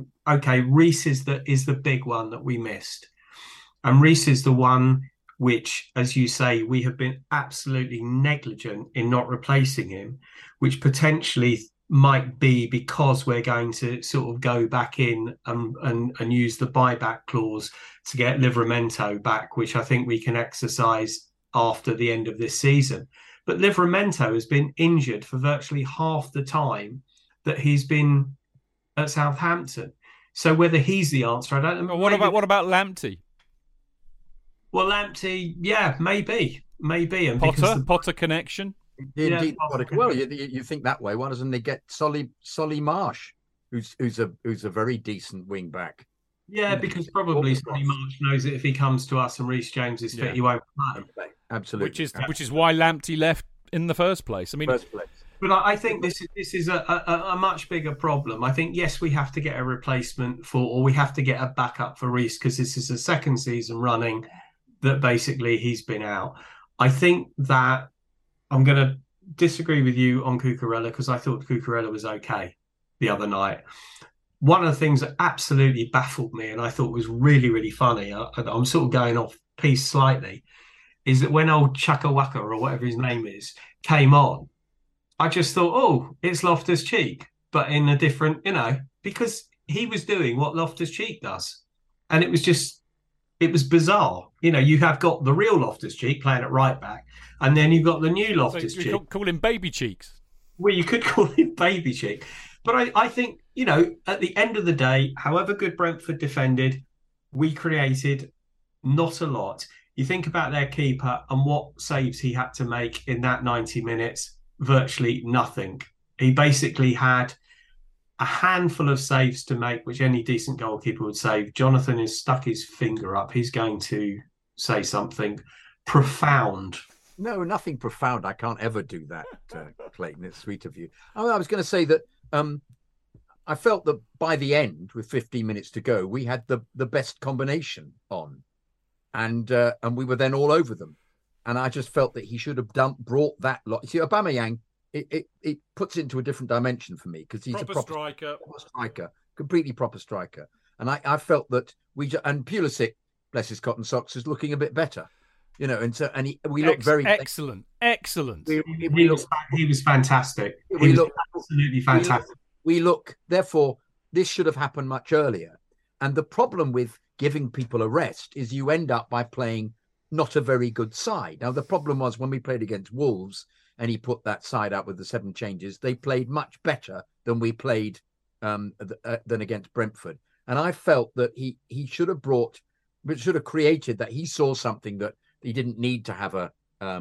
[SPEAKER 5] Reece is the big one that we missed. And Reece is the one which, as you say, we have been absolutely negligent in not replacing him, which potentially might be because we're going to sort of go back in and use the buyback clause to get Livramento back, which I think we can exercise after the end of this season. But Livramento has been injured for virtually half the time that he's been at Southampton. So whether he's the answer, I don't know.
[SPEAKER 3] What about Lamptey?
[SPEAKER 5] Well, Lamptey, yeah, maybe. And
[SPEAKER 3] Potter connection.
[SPEAKER 4] Indeed, well, you think that way. Why doesn't they get Solly Marsh, who's a very decent wing back?
[SPEAKER 5] Yeah, because probably Solly Marsh knows that if he comes to us and Reece James is fit, he won't play.
[SPEAKER 4] Absolutely,
[SPEAKER 3] which is why Lamptey left in the first place.
[SPEAKER 5] But I think this is a much bigger problem. I think, yes, we have to get a replacement or we have to get a backup for Reece, because this is the second season running that basically he's been out. I think that I'm going to disagree with you on Cucurella, because I thought Cucurella was okay the other night. One of the things that absolutely baffled me and I thought was really, really funny, I'm sort of going off piece slightly, is that when old Chaka Waka, or whatever his name is, came on, I just thought, oh, it's Loftus-Cheek, but in a different, because he was doing what Loftus-Cheek does. and it was bizarre. You have got the real Loftus-Cheek playing at right back, and then you've got the new Loftus-Cheek.
[SPEAKER 3] So you call him Baby Cheeks.
[SPEAKER 5] Well, you could call him Baby Cheek, but I think at the end of the day, however good Brentford defended, we created not a lot. You think about their keeper and what saves he had to make in that 90 minutes, virtually nothing. He basically had a handful of saves to make, which any decent goalkeeper would save. Jonathan has stuck his finger up. He's going to say something profound.
[SPEAKER 4] No, nothing profound. I can't ever do that, Clayton. It's sweet of you. I was going to say that I felt that by the end, with 15 minutes to go, we had the best combination on. And we were then all over them. And I just felt that he should have brought that lot. See, Aubameyang, it puts it into a different dimension for me because he's a proper striker, completely proper striker. And I felt that and Pulisic, bless his cotton socks, is looking a bit better, we look very
[SPEAKER 3] excellent.
[SPEAKER 5] He was fantastic. He was absolutely fantastic.
[SPEAKER 4] We look, therefore, this should have happened much earlier. And the problem with giving people a rest is you end up by playing not a very good side. Now, the problem was when we played against Wolves and he put that side out with the 7 changes, they played much better than we played than against Brentford. And I felt that he should have created that. He saw something that he didn't need to have a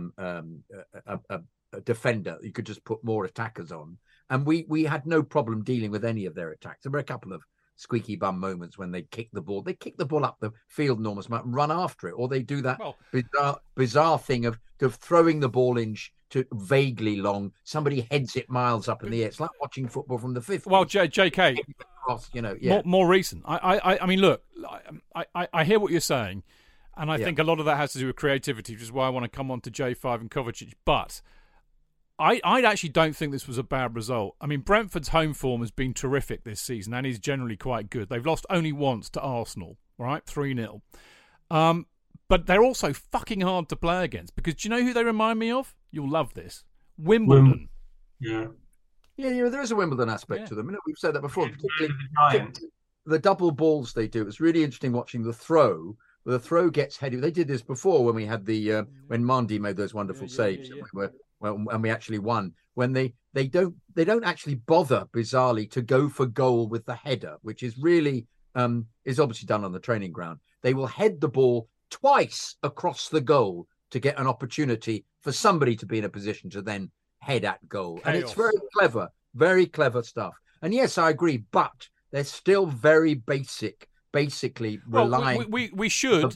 [SPEAKER 4] defender. You could just put more attackers on. And we had no problem dealing with any of their attacks. There were a couple of squeaky bum moments when they kick the ball. They kick the ball up the field enormous amount and run after it, or they do that bizarre thing of throwing the ball in to vaguely long. Somebody heads it miles up in the air. It's like watching football from the 50s.
[SPEAKER 3] Well, JK, more recent. I mean, look, I hear what you're saying, and I think a lot of that has to do with creativity, which is why I want to come on to J5 and Kovacic. But I actually don't think this was a bad result. I mean, Brentford's home form has been terrific this season and is generally quite good. They've lost only once to Arsenal, right? 3-0. But they're also fucking hard to play against because do you know who they remind me of? You'll love this. Wimbledon.
[SPEAKER 5] Yeah,
[SPEAKER 4] there is a Wimbledon aspect to them. We've said that before. Particularly the double balls they do. It's really interesting watching the throw. The throw gets headed. They did this before when we had when Mandy made those wonderful saves. And we actually won. When they don't actually bother, bizarrely, to go for goal with the header, which is really is obviously done on the training ground. They will head the ball twice across the goal to get an opportunity for somebody to be in a position to then head at goal. Chaos. And it's very clever stuff. And yes, I agree, but they're still very basically relying.
[SPEAKER 3] We should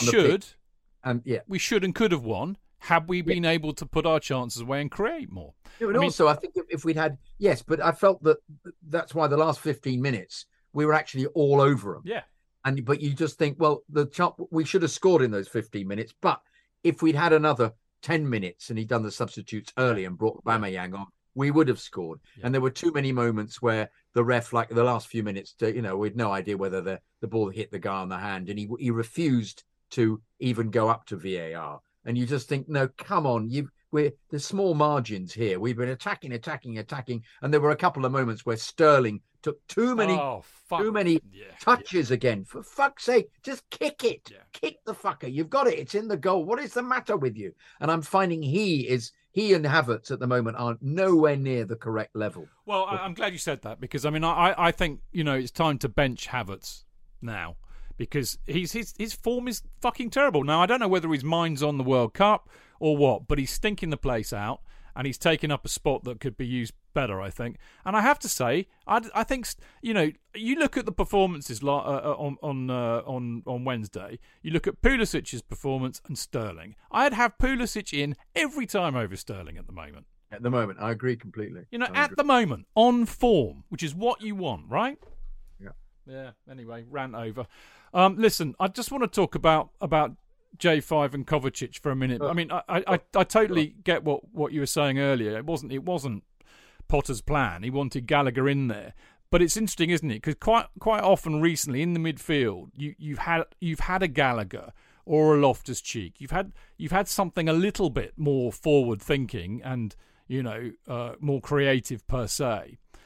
[SPEAKER 3] and could have won. Had we been able to put our chances away and create more?
[SPEAKER 4] I think if we'd had, but I felt that's why the last 15 minutes, we were actually all over them.
[SPEAKER 3] Yeah.
[SPEAKER 4] But you just think, well, we should have scored in those 15 minutes. But if we'd had another 10 minutes and he'd done the substitutes early and brought Aubameyang on, we would have scored. Yeah. And there were too many moments where the ref, like the last few minutes, we had no idea whether the ball hit the guy on the hand. And he refused to even go up to VAR. And you just think, no, come on, there's small margins here. We've been attacking, and there were a couple of moments where Sterling took too many touches again. For fuck's sake, just kick it, kick the fucker. You've got it. It's in the goal. What is the matter with you? And I'm finding he and Havertz at the moment are nowhere near the correct level.
[SPEAKER 3] Well, I'm glad you said that because I think it's time to bench Havertz now. Because his form is fucking terrible. Now, I don't know whether his mind's on the World Cup or what, but he's stinking the place out and he's taken up a spot that could be used better, I think. And I have to say, I think, you look at the performances on Wednesday, you look at Pulisic's performance and Sterling. I'd have Pulisic in every time over Sterling at the moment.
[SPEAKER 4] At the moment, I agree completely.
[SPEAKER 3] The moment, on form, which is what you want, right?
[SPEAKER 4] Yeah.
[SPEAKER 3] Anyway, rant over. Listen, I just want to talk about J5 and Kovacic for a minute. I mean, I totally get what you were saying earlier. It wasn't Potter's plan. He wanted Gallagher in there, but it's interesting, isn't it? Because quite often recently in the midfield, you've had a Gallagher or a Loftus-Cheek. You've had something a little bit more forward thinking and more creative per se.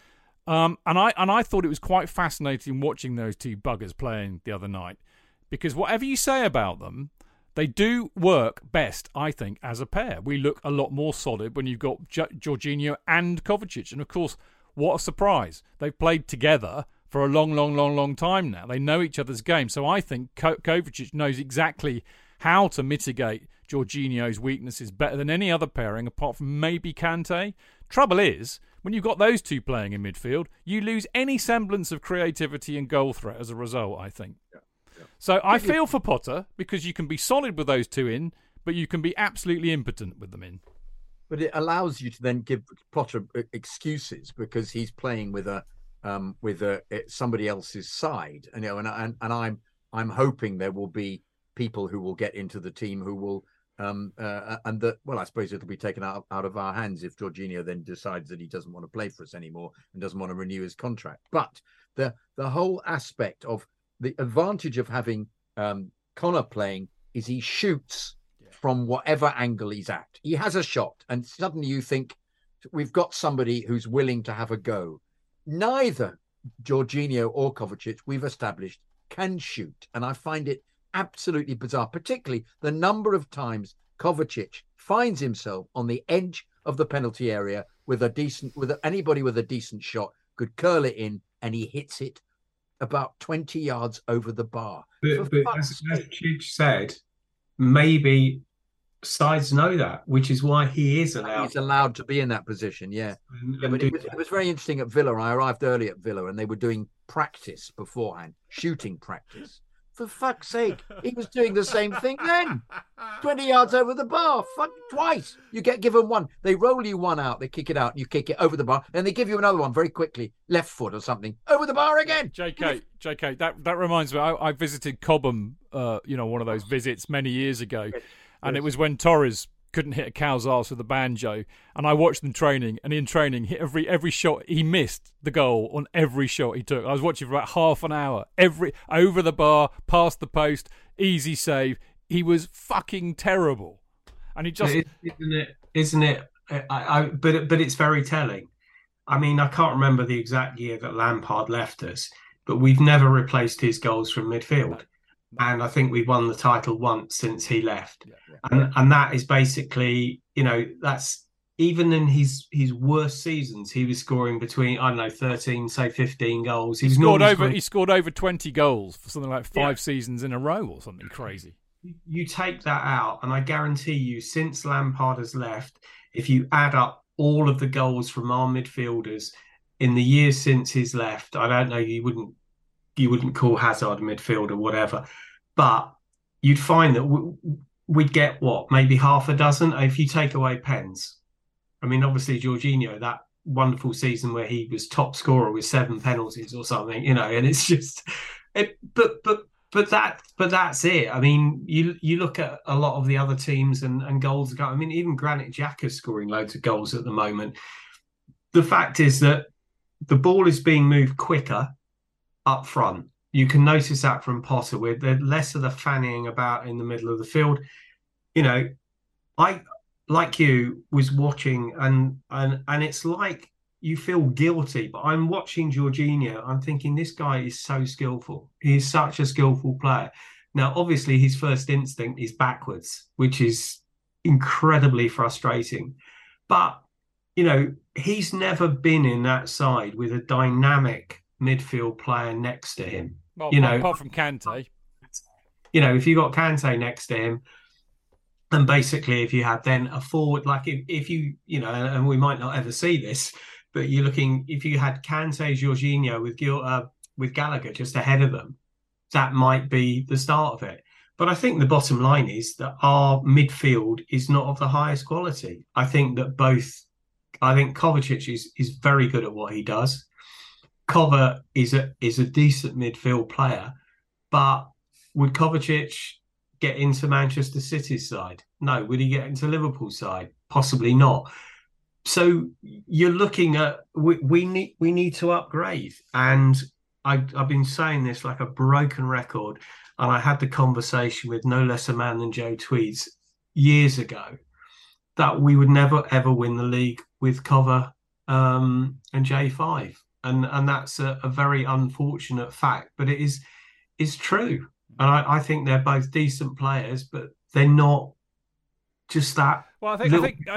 [SPEAKER 3] And I thought it was quite fascinating watching those two buggers playing the other night, because whatever you say about them, they do work best, I think, as a pair. We look a lot more solid when you've got Jorginho and Kovacic. And of course, what a surprise. They've played together for a long time now. They know each other's game. So I think Kovacic knows exactly how to mitigate Jorginho's weaknesses better than any other pairing, apart from maybe Kante. Trouble is, when you've got those two playing in midfield, you lose any semblance of creativity and goal threat as a result, I think. Yeah. So I feel for Potter, because you can be solid with those two in, but you can be absolutely impotent with them in.
[SPEAKER 4] But it allows you to then give Potter excuses, because he's playing with somebody else's side, and I'm hoping there will be people who will get into the team who will and that, well, I suppose it'll be taken out of our hands if Jorginho then decides that he doesn't want to play for us anymore and doesn't want to renew his contract. But the whole aspect of the advantage of having Connor playing is he shoots from whatever angle he's at. He has a shot, and suddenly you think, we've got somebody who's willing to have a go. Neither Jorginho or Kovacic, we've established, can shoot, and I find it absolutely bizarre, particularly the number of times Kovacic finds himself on the edge of the penalty area with anybody with a decent shot could curl it in, and he hits it about 20 yards over the bar.
[SPEAKER 5] But as Chidge said, maybe sides know that, which is why he is allowed.
[SPEAKER 4] He's allowed to be in that position, yeah. But it was very interesting at Villa. I arrived early at Villa, and they were doing practice beforehand, shooting practice. For fuck's sake, he was doing the same thing then. 20 yards over the bar, twice. You get given one. They roll you one out, they kick it out, and you kick it over the bar, and they give you another one very quickly, left foot or something, over the bar again.
[SPEAKER 3] JK, that reminds me, I visited Cobham, one of those visits many years ago, and it was when Torres couldn't hit a cow's arse with a banjo, and I watched them training, and in training, hit every shot, he missed the goal on every shot he took. I was watching for about half an hour, every over the bar, past the post, easy save. He was fucking terrible, and he just
[SPEAKER 5] isn't it? But it's very telling. I mean, I can't remember the exact year that Lampard left us, but we've never replaced his goals from midfield. And I think we won the title once since he left. And that is basically, that's even in his worst seasons, he was scoring between, 13, say 15 goals. He
[SPEAKER 3] scored over 20 goals for something like 5 seasons in a row or something crazy.
[SPEAKER 5] You take that out, and I guarantee you, since Lampard has left, if you add up all of the goals from our midfielders in the years since he's left, I don't know, you wouldn't call Hazard a midfielder or whatever, but you'd find that we'd get maybe half a dozen if you take away pens. I mean, obviously Jorginho, that wonderful season where he was top scorer with 7 penalties or something, and it's just but that's it. I mean, you look at a lot of the other teams and goals go. I mean, even Granit Xhaka's scoring loads of goals at the moment. The fact is that the ball is being moved quicker up front. You can notice that from Potter, with less of the fannying about in the middle of the field. I, like you, was watching and it's like you feel guilty, but I'm watching Jorginho. I'm thinking, this guy is so skillful. He's such a skillful player. Now, obviously, his first instinct is backwards, which is incredibly frustrating. But, he's never been in that side with a dynamic midfield player next to him.
[SPEAKER 3] Well, apart from Kante.
[SPEAKER 5] If you got Kante next to him, and basically if you had then a forward, like if you, and we might not ever see this, but you're looking, if you had Kante, Jorginho with Gallagher just ahead of them, that might be the start of it. But I think the bottom line is that our midfield is not of the highest quality. I think Kovacic is very good at what he does. Kova is a decent midfield player, but would Kovacic get into Manchester City's side? No. Would he get into Liverpool's side? Possibly not. So you're looking at we need to upgrade, and I've been saying this like a broken record, and I had the conversation with no less a man than Joe Tweeds years ago that we would never ever win the league with Kova and J5. and that's a very unfortunate fact, but it is true. And I think they're both decent players, but they're not just that.
[SPEAKER 3] Well, I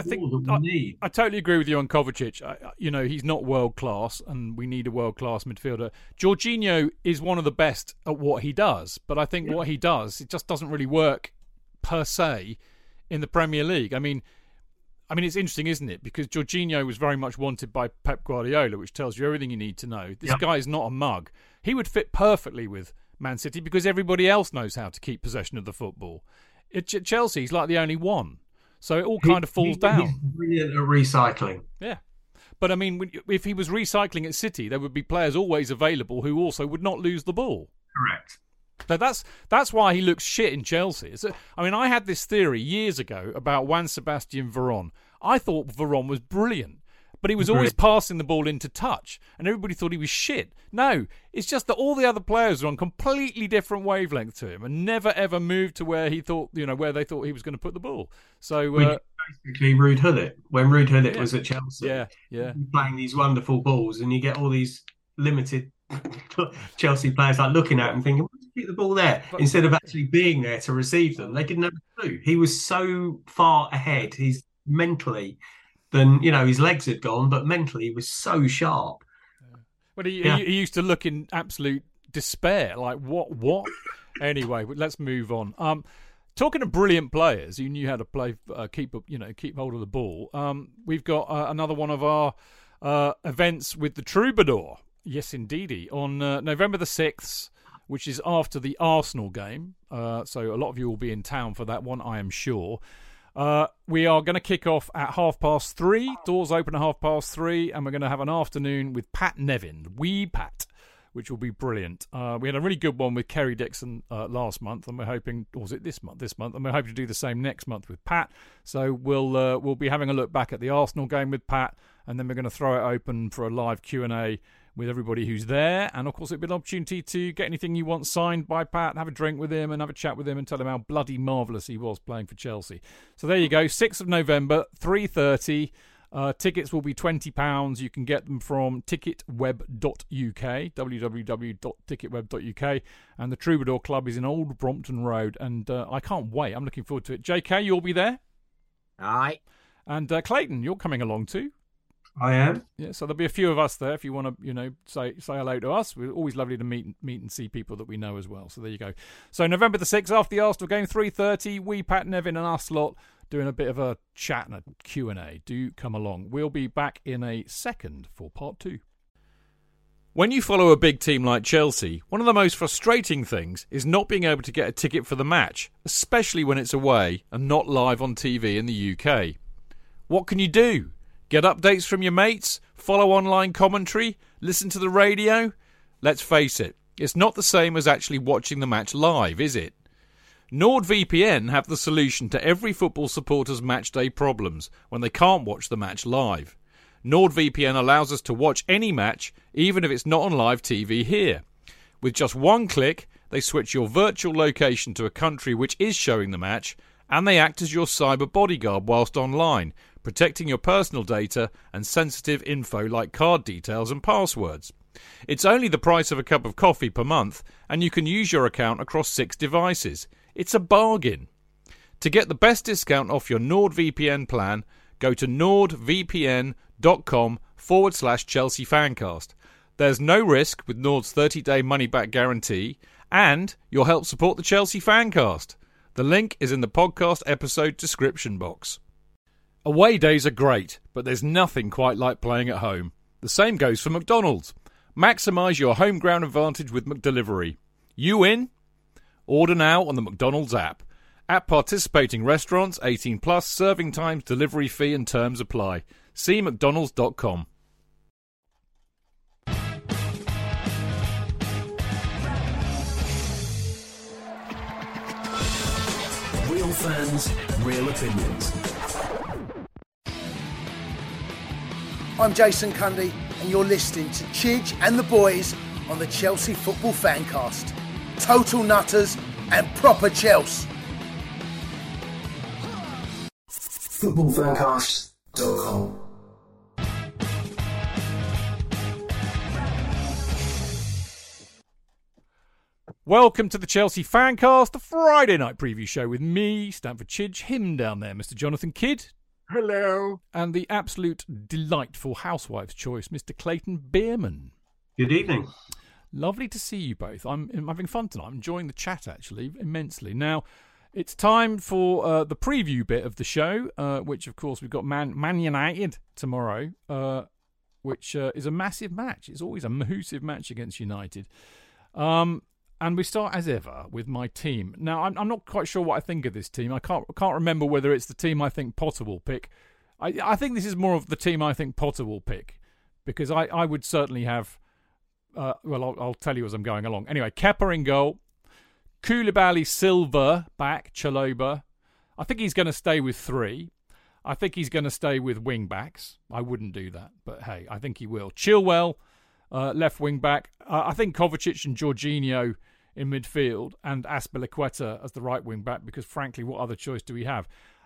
[SPEAKER 3] totally agree with you on Kovacic. He's not world class, and we need a world class midfielder. Jorginho is one of the best at what he does, but I think what he does, it just doesn't really work per se in the Premier League. I mean, it's interesting, isn't it? Because Jorginho was very much wanted by Pep Guardiola, which tells you everything you need to know. This guy is not a mug. He would fit perfectly with Man City because everybody else knows how to keep possession of the football. At Chelsea, he's like the only one. So it all kind of falls down.
[SPEAKER 5] He's brilliant at recycling.
[SPEAKER 3] Yeah. But, I mean, if he was recycling at City, there would be players always available who also would not lose the ball.
[SPEAKER 5] Correct.
[SPEAKER 3] So that's why he looks shit in Chelsea. I had this theory years ago about Juan Sebastian Veron. I thought Veron was brilliant, but he was always passing the ball into touch, and everybody thought he was shit. No, it's just that all the other players were on completely different wavelength to him and never ever moved to where he thought, where they thought he was going to put the ball. So
[SPEAKER 5] basically, Ruud Gullit, when Ruud Gullit was at Chelsea,
[SPEAKER 3] playing
[SPEAKER 5] these wonderful balls, and you get all these limited Chelsea players like looking at him thinking, why did you keep the ball there? Instead of actually being there to receive them. They didn't have a clue. He was so far ahead. He's mentally than his legs had gone, but mentally he was so sharp.
[SPEAKER 3] Well, he used to look in absolute despair, like what? Anyway, let's move on. Talking of brilliant players who knew how to play, keep hold of the ball. We've got another one of our events with the Troubadour. Yes, indeedy, on November the 6th, which is after the Arsenal game. So a lot of you will be in town for that one, I am sure. We are going to kick off at 3:30. Doors open at 3:30, and we're going to have an afternoon with Pat Nevin, wee Pat, which will be brilliant. We had a really good one with Kerry Dixon last month, and we're hoping, or was it this month, and we're hoping to do the same next month with Pat. So we'll be having a look back at the Arsenal game with Pat, and then we're going to throw it open for a live Q&A with everybody who's there. And of course it'll be an opportunity to get anything you want signed by Pat, have a drink with him and have a chat with him and tell him how bloody marvellous he was playing for Chelsea. So there you go, 6th of November, 3:30. Tickets will be £20. You can get them from ticketweb.uk, www.ticketweb.uk, and the Troubadour Club is in Old Brompton Road, and I can't wait. I'm looking forward to it. JK, you'll be there?
[SPEAKER 4] Aye.
[SPEAKER 3] And Clayton, you're coming along too?
[SPEAKER 5] I am.
[SPEAKER 3] Yeah, so there'll be a few of us there if you want to, say hello to us. We're always lovely to meet and see people that we know as well. So there you go. So November the 6th, after the Arsenal game, 3:30, we, Pat Nevin and us lot doing a bit of a chat and a Q&A. Do come along. We'll be back in a second for part 2. When you follow a big team like Chelsea, one of the most frustrating things is not being able to get a ticket for the match, especially when it's away and not live on TV in the UK. What can you do? Get updates from your mates? Follow online commentary? Listen to the radio? Let's face it, it's not the same as actually watching the match live, is it? NordVPN have the solution to every football supporter's matchday problems when they can't watch the match live. NordVPN allows us to watch any match, even if it's not on live TV here. With just one click, they switch your virtual location to a country which is showing the match, and they act as your cyber bodyguard whilst online, protecting your personal data and sensitive info like card details and passwords. It's only the price of a cup of coffee per month, and you can use your account across 6 devices. It's a bargain. To get the best discount off your NordVPN plan, go to nordvpn.com/Chelsea Fancast. There's no risk with Nord's 30-day money-back guarantee, and you'll help support the Chelsea Fancast. The link is in the podcast episode description box. Away days are great, but there's nothing quite like playing at home. The same goes for McDonald's. Maximise your home ground advantage with McDelivery. You in? Order now on the McDonald's app. At participating restaurants, 18 plus, serving times, delivery fee and terms apply. See mcdonalds.com.
[SPEAKER 1] Real fans, real opinions.
[SPEAKER 6] I'm Jason Cundy, and you're listening to Chidge and the boys on the Chelsea Football Fancast. Total nutters and proper Chelsea.
[SPEAKER 1] Footballfancast.com.
[SPEAKER 3] Welcome to the Chelsea Fancast, the Friday night preview show with me, Stamford Chidge, him down there, Mr. Jonathan Kidd.
[SPEAKER 4] Hello.
[SPEAKER 3] And the absolute delightful housewife's choice, Mr. Clayton Bierman.
[SPEAKER 5] Good evening.
[SPEAKER 3] Lovely to see you both. I'm having fun tonight. I'm enjoying the chat, actually, immensely. Now, it's time for the preview bit of the show, which, of course, we've got Man United tomorrow, which is a massive match. It's always a massive match against United. And we start, as ever, with my team. Now, I'm not quite sure what I think of this team. I can't remember whether it's the team I think Potter will pick. I think this is more of the team I think Potter will pick, because I would certainly have... I'll tell you as I'm going along. Anyway, Kepa in goal. Koulibaly, Silva back. Chalobah. I think he's going to stay with 3. I think he's going to stay with wing-backs. I wouldn't do that, but hey, I think he will. Chilwell, left wing-back. I think Kovacic and Jorginho in midfield, and Azpilicueta as the right wing-back, because frankly, what other choice do we have?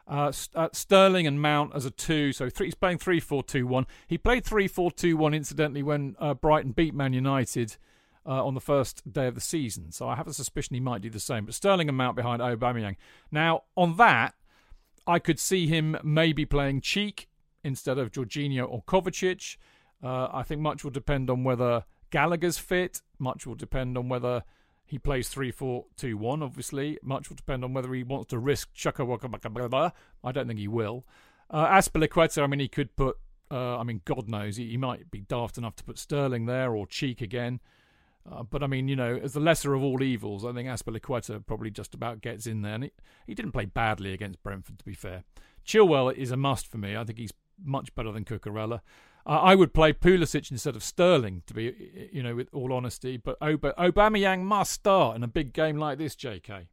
[SPEAKER 3] Sterling and Mount as a 2, so he's playing 3-4-2-1. He played 3-4-2-1, incidentally, when Brighton beat Man United on the first day of the season, so I have a suspicion he might do the same. But Sterling and Mount behind Aubameyang. Now, on that, I could see him maybe playing Cheek instead of Jorginho or Kovacic. I think much will depend on whether Gallagher's fit. Much will depend on whether he plays 3-4-2-1, obviously. Much will depend on whether he wants to risk Chaka Waka Baka Baka. I don't think he will. Azpilicueta, he could put... God knows, he might be daft enough to put Sterling there or Cheek again. But, as the lesser of all evils, I think Azpilicueta probably just about gets in there. And he didn't play badly against Brentford, to be fair. Chilwell is a must for me. I think he's much better than Cucurella. I would play Pulisic instead of Sterling, to be, with all honesty. But Aubameyang must start in a big game like this, JK.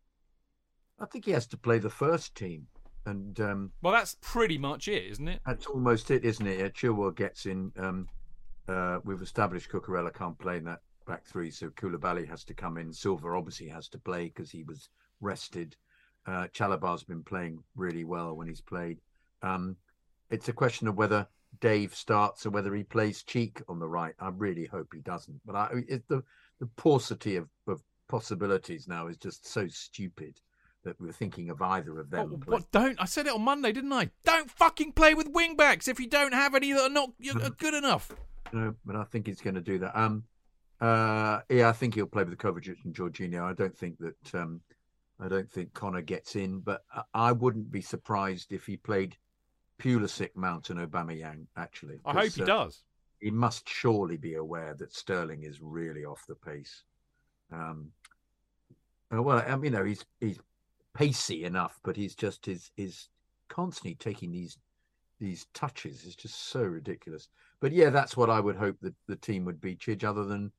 [SPEAKER 4] I think he has to play the first team. And
[SPEAKER 3] well, that's pretty much it, isn't it?
[SPEAKER 4] That's almost it, isn't it? Yeah, Chilwell gets in. We've established Cucurella can't play in that back 3, so Koulibaly has to come in. Silva obviously has to play because he was rested. Chalobah's been playing really well when he's played. It's a question of whether Dave starts or whether he plays Cheek on the right. I really hope he doesn't. But the paucity of possibilities now is just so stupid that we're thinking of either of them.
[SPEAKER 3] I said it on Monday, didn't I? Don't fucking play with wing backs if you don't have any that are not good enough.
[SPEAKER 4] No, but I think he's going to do that. I think he'll play with Kovacic and Jorginho. I don't think Connor gets in, but I wouldn't be surprised if he played Pulisic, Mount and Aubameyang, actually.
[SPEAKER 3] I hope he does.
[SPEAKER 4] He must surely be aware that Sterling is really off the pace. He's pacey enough, but he's just is constantly taking these touches. It's just so ridiculous. But yeah, that's what I would hope that the team would be, Chidge, other than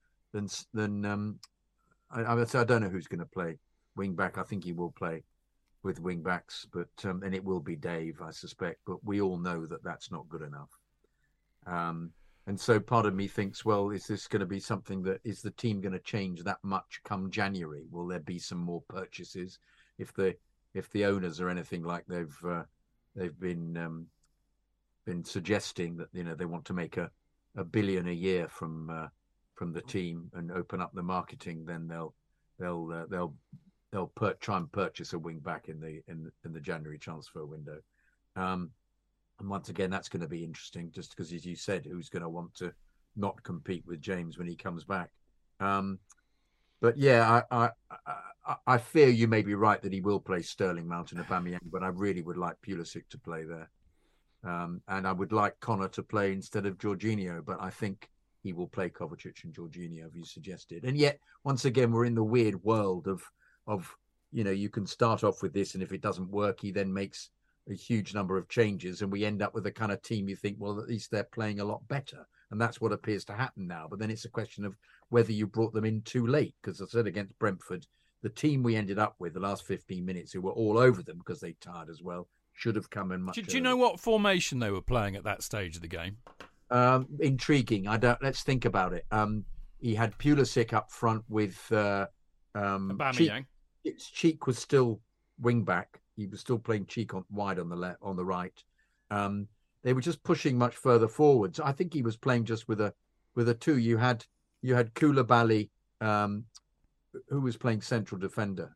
[SPEAKER 4] I would say I don't know who's going to play wing back. I think he will play with wing backs, but and it will be Dave, I suspect. But we all know that that's not good enough. And so part of me thinks, well, is this going to be something that is the team going to change that much come January? Will there be some more purchases if the owners are anything like they've been suggesting that they want to make a billion a year from the team and open up the marketing? Then they'll try and purchase a wing back in the January transfer window. And once again, that's going to be interesting, just because, as you said, who's going to want to not compete with James when he comes back? But yeah, I fear you may be right that he will play Sterling, Mount and Aubameyang, but I really would like Pulisic to play there. And I would like Connor to play instead of Jorginho, but I think he will play Kovacic and Jorginho, as you suggested. And yet, once again, we're in the weird world of you can start off with this, and if it doesn't work, he then makes a huge number of changes, and we end up with a kind of team you think, well, at least they're playing a lot better. And that's what appears to happen now. But then it's a question of whether you brought them in too late, because I said against Brentford, the team we ended up with the last 15 minutes, who were all over them because they tired as well, should have come in much
[SPEAKER 3] Do you know what formation they were playing at that stage of the game?
[SPEAKER 4] Intriguing. Let's think about it. He had Pulisic up front with
[SPEAKER 3] Aubameyang.
[SPEAKER 4] Cheek was still wing back. He was still playing Cheek wide on the left, on the right. They were just pushing much further forwards. I think he was playing just with a 2. You had Koulibaly who was playing central defender?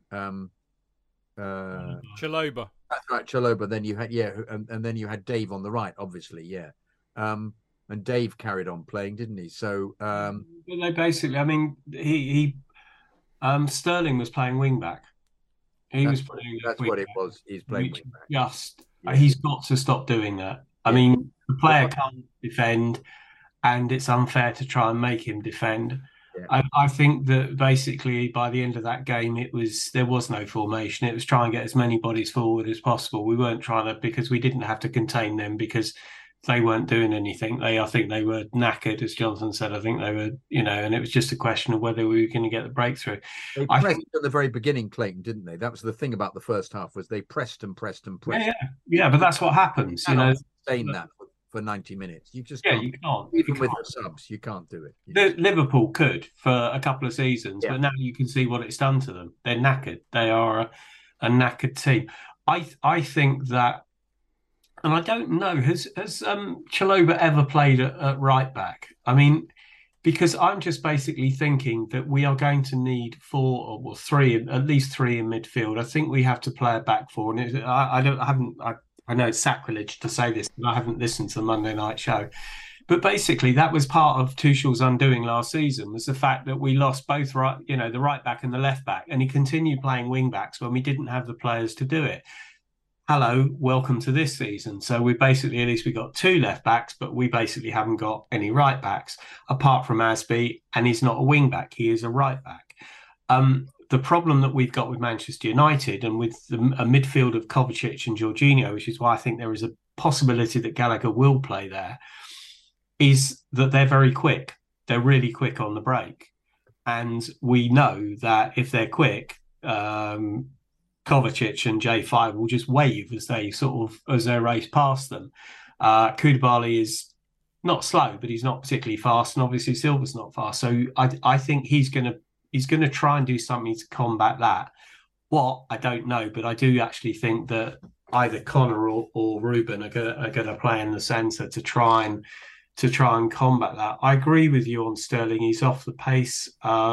[SPEAKER 3] Chalobah.
[SPEAKER 4] That's right, Chalobah. Then you had and then you had Dave on the right, obviously, and Dave carried on playing, didn't he? So
[SPEAKER 5] they basically, I mean, he Sterling was playing wing back.
[SPEAKER 4] That's what it was. He's playing wing back.
[SPEAKER 5] He's got to stop doing that. I mean, the player can't defend, and it's unfair to try and make him defend. Yeah. I think that basically by the end of that game, there was no formation. It was try and get as many bodies forward as possible. We weren't trying to, because we didn't have to contain them because they weren't doing anything. I think they were knackered, as Jonathan said. I think they were, and it was just a question of whether we were going to get the breakthrough.
[SPEAKER 4] They pressed at the very beginning, Clayton, didn't they? That was the thing about the first half, was they pressed and pressed and pressed.
[SPEAKER 5] Yeah, but that's what happens.
[SPEAKER 4] Sustain that for 90 minutes. You just can't.
[SPEAKER 5] You can't.
[SPEAKER 4] Even with the subs, you can't do it.
[SPEAKER 5] Liverpool could for a couple of seasons, but now you can see what it's done to them. They're knackered. They are a knackered team. I think that. And I don't know, has Chalobah ever played at right back? I mean, because I'm just basically thinking that we are going to need at least three in midfield. I think we have to play a back four. And I know it's sacrilege to say this, but I haven't listened to the Monday night show. But basically, that was part of Tuchel's undoing last season, was the fact that we lost both the right back and the left back, and he continued playing wing backs when we didn't have the players to do it. Hello, welcome to this season. So we basically, at least we got two left backs, but we basically haven't got any right backs apart from Asby, and he's not a wing back. He is a right back. The problem that we've got with Manchester United and with a midfield of Kovacic and Jorginho, which is why I think there is a possibility that Gallagher will play there, is that they're very quick. They're really quick on the break. And we know that if they're quick, Kovacic and J5 will just wave as they race past them. Koulibaly is not slow, but he's not particularly fast, and obviously Silva's not fast. So I think he's going to try and do something to combat that. What, I don't know, but I do actually think that either Connor or Ruben are going to play in the centre to try and combat that. I agree with you on Sterling. He's off the pace.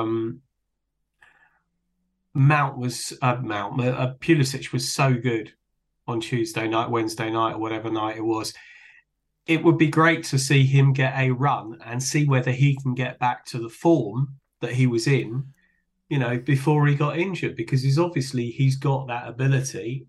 [SPEAKER 5] Pulisic was so good on Tuesday night, Wednesday night, or whatever night it was. It would be great to see him get a run and see whether he can get back to the form that he was in, before he got injured, because he's got that ability.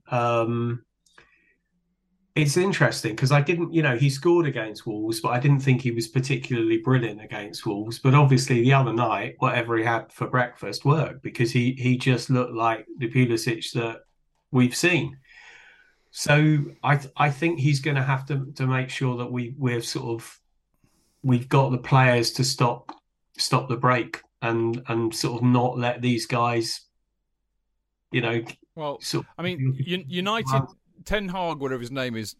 [SPEAKER 5] It's interesting because he scored against Wolves, but I didn't think he was particularly brilliant against Wolves. But obviously the other night, whatever he had for breakfast worked, because he just looked like the Pulisic that we've seen. So I think he's going to have to make sure that we've got the players to stop the break and sort of not let these guys,
[SPEAKER 3] Well, United, Ten Hag, whatever his name is,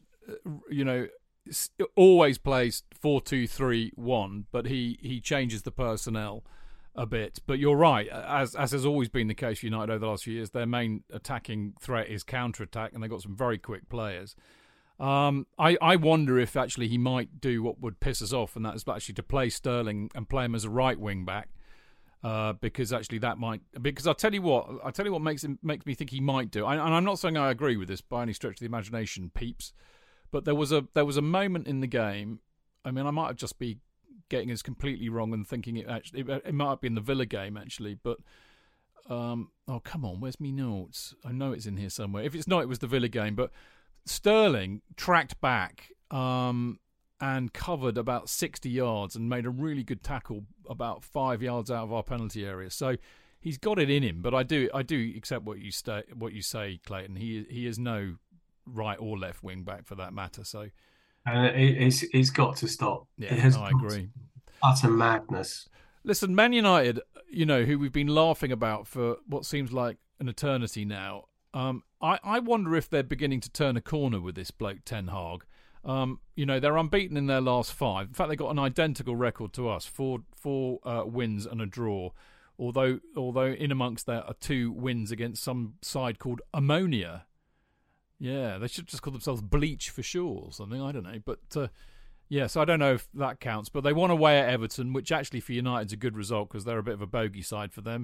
[SPEAKER 3] always plays 4-2-3-1, but he changes the personnel a bit. But you're right, as has always been the case for United over the last few years, their main attacking threat is counter-attack, and they've got some very quick players. I wonder if actually he might do what would piss us off, and that is actually to play Sterling and play him as a right wing back. Because actually that might, because I'll tell you what makes me think he might do, and I'm not saying I agree with this by any stretch of the imagination, peeps, but there was a moment in the game. I mean, I might have just be getting this completely wrong and thinking it might have been the Villa game actually, but oh come on, where's me notes? I know it's in here somewhere. If it's not, it was the Villa game, but Sterling tracked back and covered about 60 yards and made a really good tackle about 5 yards out of our penalty area. So he's got it in him. But I do accept what you say, Clayton. He is no right or left wing back for that matter. So
[SPEAKER 5] it's got to stop.
[SPEAKER 3] Yeah, I agree.
[SPEAKER 5] Utter madness.
[SPEAKER 3] Listen, Man United, who we've been laughing about for what seems like an eternity now. I wonder if they're beginning to turn a corner with this bloke Ten Hag. They're unbeaten in their last 5. In fact, they got an identical record to us: four wins and a draw. Although in amongst that are 2 wins against some side called Ammonia. Yeah, they should just call themselves Bleach for sure or something. I don't know, but so I don't know if that counts. But they won away at Everton, which actually for United's a good result because they're a bit of a bogey side for them.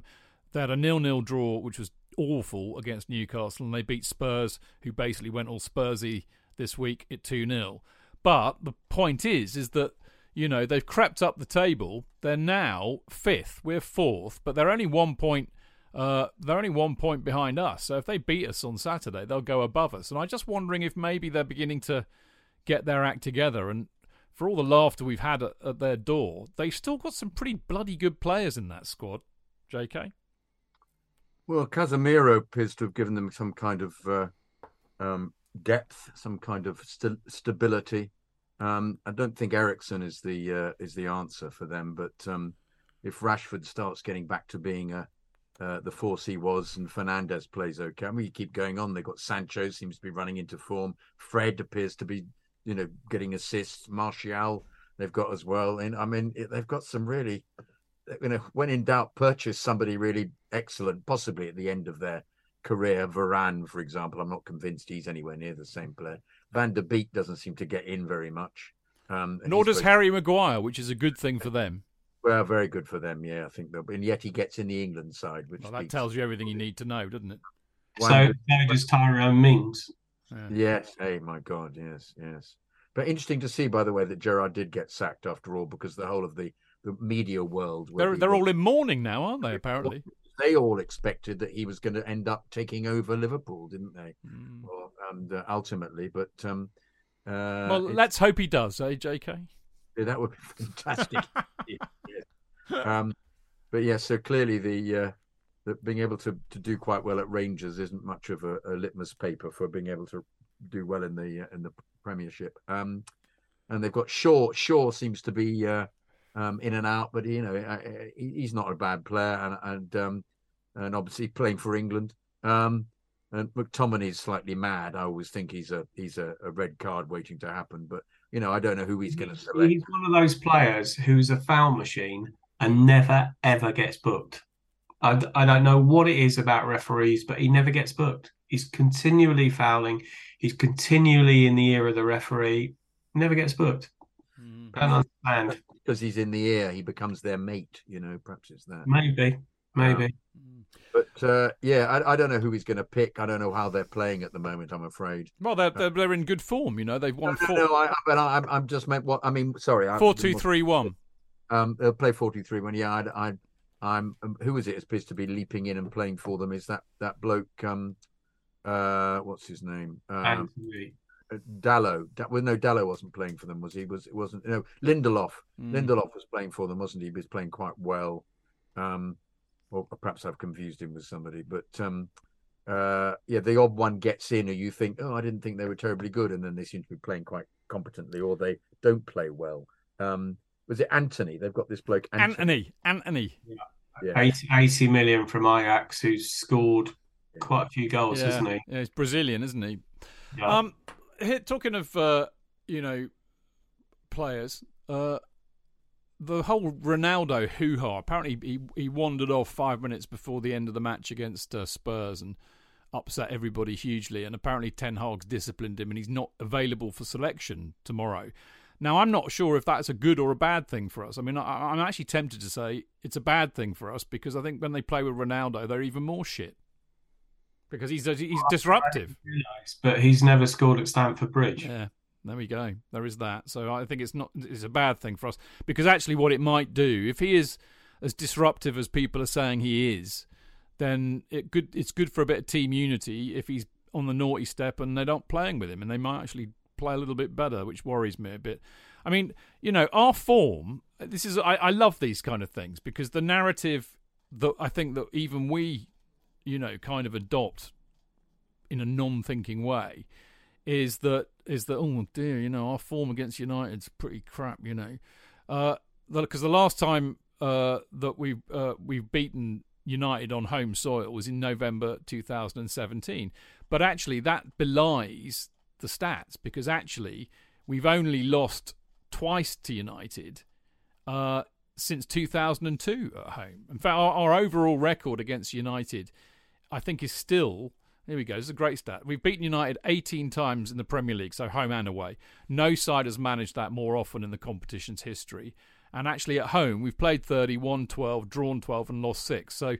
[SPEAKER 3] They had a 0-0 draw, which was awful against Newcastle, and they beat Spurs, who basically went all Spursy this week at 2-0. But the point is that, you know, they've crept up the table. They're now 5th. We're 4th, but they're only 1 point. They're only 1 point behind us. So if they beat us on Saturday, they'll go above us. And I'm just wondering if maybe they're beginning to get their act together. And for all the laughter we've had at their door, they've still got some pretty bloody good players in that squad. JK?
[SPEAKER 4] Well, Casemiro appears to have given them some kind of depth, some kind of stability. I don't think Eriksen is the answer for them, but if Rashford starts getting back to being the force he was, and Fernandes plays okay, I mean, you keep going on. They've got Sancho, seems to be running into form. Fred appears to be, you know, getting assists. Martial they've got as well, and I mean, they've got some really, you know, when in doubt, purchase somebody really excellent, possibly at the end of their career. Varane, for example, I'm not convinced he's anywhere near the same player. Van der Beek doesn't seem to get in very much.
[SPEAKER 3] Nor does Harry Maguire, which is a good thing for them.
[SPEAKER 4] Well, very good for them, yeah, I think. And yet he gets in the England side. Which
[SPEAKER 3] that tells you everything you need to know, doesn't it?
[SPEAKER 5] So does Tyrone Mings.
[SPEAKER 3] Yeah.
[SPEAKER 4] Yes, hey, my God, yes. But interesting to see, by the way, that Gerrard did get sacked after all, because the whole of the media world...
[SPEAKER 3] They're all in mourning now, aren't they, apparently?
[SPEAKER 4] They all expected that he was going to end up taking over Liverpool, didn't they? And ultimately, but...
[SPEAKER 3] well, let's hope he does, eh, JK?
[SPEAKER 4] Yeah, that would be fantastic. But yeah, so clearly the being able to do quite well at Rangers isn't much of a litmus paper for being able to do well in the Premiership. And they've got Shaw. Shaw seems to be in and out, but you know, he's not a bad player, and obviously playing for England. And McTominay's slightly mad. I always think he's a red card waiting to happen, but you know, I don't know who he's going to select.
[SPEAKER 5] He's one of those players who's a foul machine and never ever gets booked. I don't know what it is about referees, but he never gets booked. He's continually fouling. He's continually in the ear of the referee. Never gets booked. Don't understand.
[SPEAKER 4] Because he's in the ear, he becomes their mate. You know, perhaps it's that.
[SPEAKER 5] Maybe.
[SPEAKER 4] But yeah, I don't know who he's going to pick. I don't know how they're playing at the moment, I'm afraid.
[SPEAKER 3] Well, they're in good form. You know, they've won 4.
[SPEAKER 4] No, but I'm just meant what I mean. Sorry,
[SPEAKER 3] 4-2-3-1.
[SPEAKER 4] They'll play 4-2-3-1. Yeah, I'm. Who is it? It's supposed to be leaping in and playing for them. Is that bloke? What's his name? Dallo. Well, no, Dallo wasn't playing for them, was he? It wasn't. No, Lindelof. Lindelof was playing for them, wasn't he? He was playing quite well. Or perhaps I've confused him with somebody. But yeah, the odd one gets in, or you think, oh, I didn't think they were terribly good, and then they seem to be playing quite competently, or they don't play well. Was it Anthony? They've got this bloke,
[SPEAKER 3] Anthony.
[SPEAKER 4] Yeah.
[SPEAKER 5] 80 million from Ajax, who's scored quite a few goals, hasn't he?
[SPEAKER 3] Yeah, he's Brazilian, isn't he?
[SPEAKER 5] Yeah.
[SPEAKER 3] Here, talking of players, the whole Ronaldo hoo-ha. Apparently, he wandered off 5 minutes before the end of the match against Spurs and upset everybody hugely. And apparently, Ten Hag's disciplined him, and he's not available for selection tomorrow. Now, I'm not sure if that's a good or a bad thing for us. I mean, I'm actually tempted to say it's a bad thing for us, because I think when they play with Ronaldo, they're even more shit. Because he's disruptive.
[SPEAKER 5] But he's never scored at Stamford Bridge.
[SPEAKER 3] Yeah, there we go. There is that. So I think it's a bad thing for us. Because actually what it might do, if he is as disruptive as people are saying he is, then it's good for a bit of team unity if he's on the naughty step and they're not playing with him, and they might actually play a little bit better, which worries me a bit. I mean, you know, our form, I love these kind of things, because the narrative that I think that even we, you know, kind of adopt in a non-thinking way is that oh dear, you know, our form against United's pretty crap, you know, because the last time that we've beaten United on home soil was in November 2017, but actually that belies the stats, because actually we've only lost twice to United since 2002 at home. In fact, our overall record against United, I think, is still... Here we go. This is a great stat. We've beaten United 18 times in the Premier League, so home and away. No side has managed that more often in the competition's history. And actually at home, we've played 30, won 12, drawn 12 and lost 6. So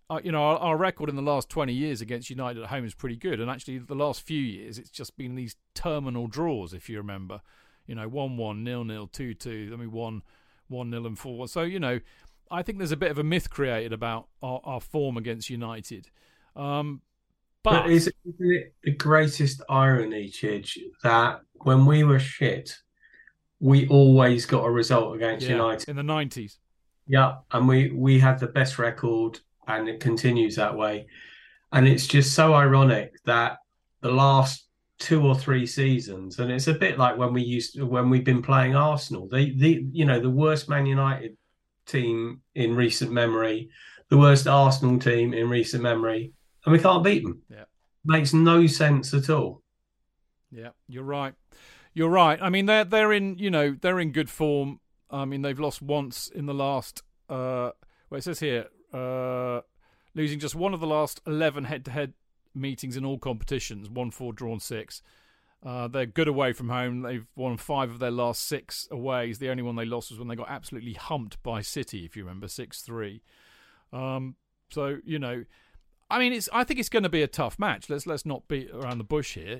[SPEAKER 3] our record in the last 20 years against United at home is pretty good. And actually, the last few years, it's just been these terminal draws, if you remember. 1-1, 0-0, 2-2, then we won 1-0 and 4-1. So, I think there's a bit of a myth created about our form against United.
[SPEAKER 5] But isn't it the greatest irony, Chidge, that when we were shit, we always got a result against United?
[SPEAKER 3] In the 90s.
[SPEAKER 5] Yeah, and we had the best record, and it continues that way. And it's just so ironic that the last 2 or 3 seasons, and it's a bit like when we've been playing Arsenal, the worst Man United team in recent memory, the worst Arsenal team in recent memory, and we can't beat them.
[SPEAKER 3] Yeah,
[SPEAKER 5] makes no sense at all.
[SPEAKER 3] Yeah, you're right. You're right. I mean, they're in good form. I mean, they've lost once in the last. It says here, losing just one of the last 11 head-to-head meetings in all competitions. 1-4, drawn 6. They're good away from home. They've won 5 of their last 6 aways. The only one they lost was when they got absolutely humped by City, if you remember, 6-3. So I mean, I think it's going to be a tough match. Let's not beat around the bush here.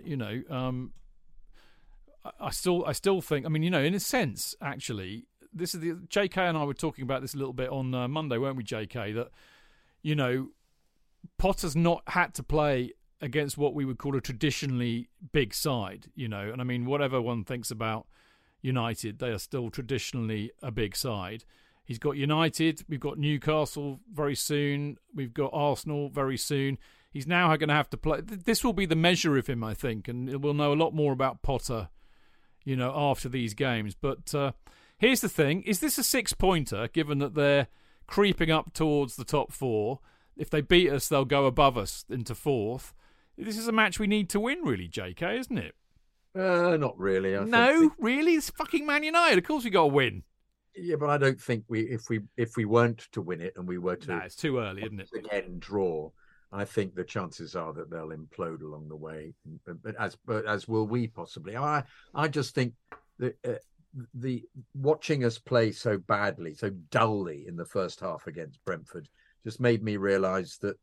[SPEAKER 3] I still think. I mean, in a sense, actually, this is JK and I were talking about this a little bit on Monday, weren't we, JK? That Potter's not had to play against what we would call a traditionally big side. And I mean, whatever one thinks about United, they are still traditionally a big side. He's got United, we've got Newcastle very soon, we've got Arsenal very soon. He's now going to have to play. This will be the measure of him, I think, and we'll know a lot more about Potter, after these games. But here's the thing. Is this a 6-pointer, given that they're creeping up towards the top 4? If they beat us, they'll go above us into 4th. This is a match we need to win, really, JK, isn't it?
[SPEAKER 4] Not really.
[SPEAKER 3] Really? It's fucking Man United. Of course we got to win.
[SPEAKER 4] Yeah, but I don't think if we weren't to win it and we were to,
[SPEAKER 3] it's too early, isn't it?
[SPEAKER 4] Again, draw. I think the chances are that they'll implode along the way, but as will we possibly. I just think that the watching us play so badly, so dully in the first half against Brentford just made me realise that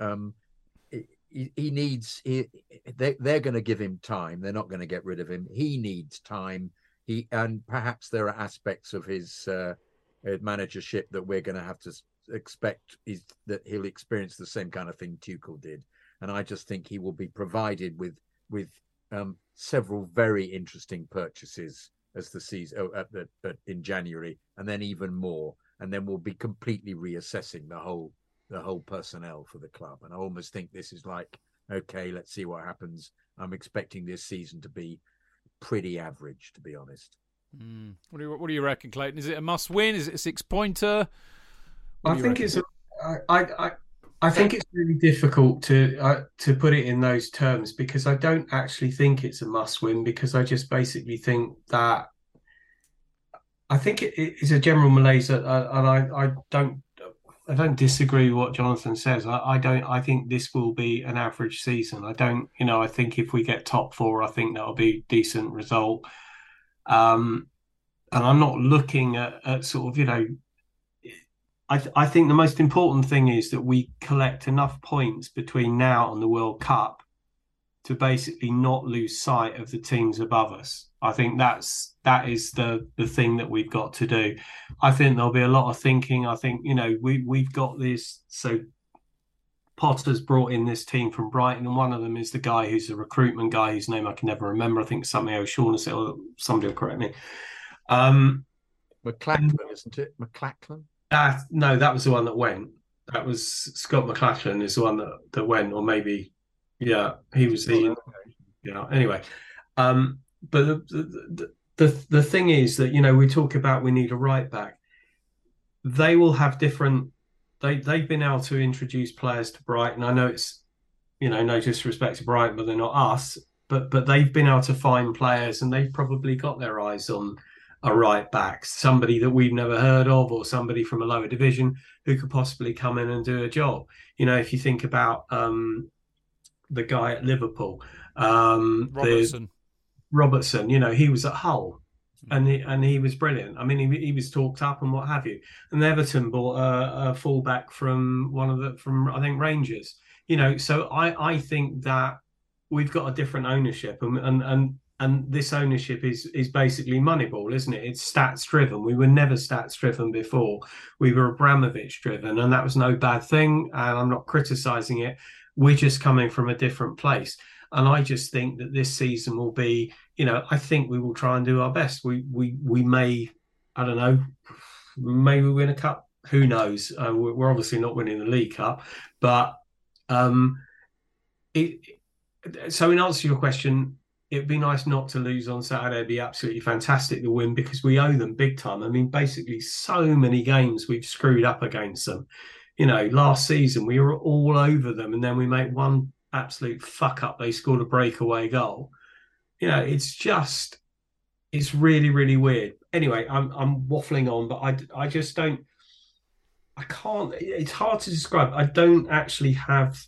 [SPEAKER 4] he needs. They're going to give him time. They're not going to get rid of him. He needs time. And perhaps there are aspects of his managership that we're going to have to expect that he'll experience the same kind of thing Tuchel did. And I just think he will be provided with several very interesting purchases as the season in January, and then even more. And then we'll be completely reassessing the whole personnel for the club. And I almost think this is like, okay, let's see what happens. I'm expecting this season to be pretty average, to be honest.
[SPEAKER 3] What do you reckon, Clayton? Is it a must-win? Is it a 6-pointer?
[SPEAKER 5] I think it's really difficult to put it in those terms, because I don't actually think it's a must-win, because I just basically think that I think it is a general malaise, and I don't disagree with what Jonathan says. I think this will be an average season. I think if we get top 4, I think that'll be a decent result. And I'm not looking at sort of, I think the most important thing is that we collect enough points between now and the World Cup to basically not lose sight of the teams above us. I think that is the thing that we've got to do. I think there'll be a lot of thinking. I think, we've got this. So Potter's brought in this team from Brighton, and one of them is the guy who's a recruitment guy whose name I can never remember. I think something O'Shaughnessy, or somebody will correct me.
[SPEAKER 4] McLachlan, isn't it? McLachlan?
[SPEAKER 5] No, that was the one that went. That was Scott McLachlan is the one that went, or maybe, yeah, he was the. Anyway, but the thing is that we talk about we need a right back. They will have different. They've been able to introduce players to Brighton. I know it's no disrespect to Brighton, but they're not us. But they've been able to find players, and they've probably got their eyes on a right back, somebody that we've never heard of, or somebody from a lower division who could possibly come in and do a job. If you think about the guy at Liverpool, Robertson, he was at Hull. and he was brilliant. I mean, he was talked up and what have you. And Everton bought a fullback from I think Rangers. So I think that we've got a different ownership, and this ownership is basically Moneyball, isn't it? It's stats driven. We were never stats driven before. We were Abramovich driven, and that was no bad thing. And I'm not criticizing it. We're just coming from a different place. And I just think that this season will be, I think we will try and do our best. We may, I don't know, maybe win a cup. Who knows? We're obviously not winning the League Cup, but so in answer to your question, it'd be nice not to lose on Saturday. It'd be absolutely fantastic to win because we owe them big time. I mean, basically so many games we've screwed up against them. Last season we were all over them, and then we make one absolute fuck up. They scored a breakaway goal. It's really, really weird. Anyway, I'm waffling on, but I just don't. I can't. It's hard to describe. I don't actually have.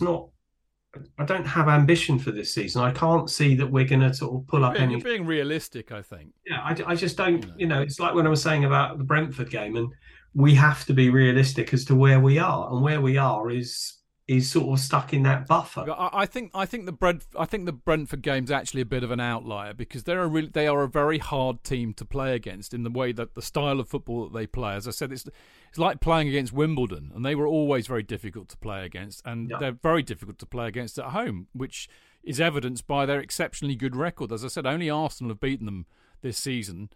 [SPEAKER 5] I don't have ambition for this season. I can't see that we're going to sort of pull up any.
[SPEAKER 3] You're being realistic, I think.
[SPEAKER 5] Yeah, I just don't. It's like when I was saying about the Brentford game, and we have to be realistic as to where we are, and where we are is sort of stuck in that buffer.
[SPEAKER 3] I think the Brentford game's actually a bit of an outlier because they are a very hard team to play against in the way that the style of football that they play. As I said, it's like playing against Wimbledon, and they were always very difficult to play against, and they're very difficult to play against at home, which is evidenced by their exceptionally good record. As I said, only Arsenal have beaten them this season.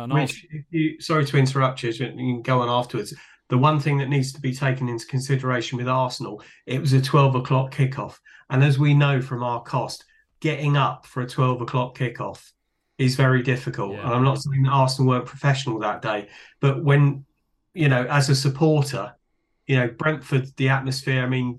[SPEAKER 5] Sorry to interrupt you, you can go on afterwards. The one thing that needs to be taken into consideration with Arsenal, it was a 12 o'clock kickoff. And as we know from our cost, getting up for a 12 o'clock kickoff is very difficult. Yeah. And I'm not saying that Arsenal weren't professional that day, but when, as a supporter, Brentford, the atmosphere, I mean,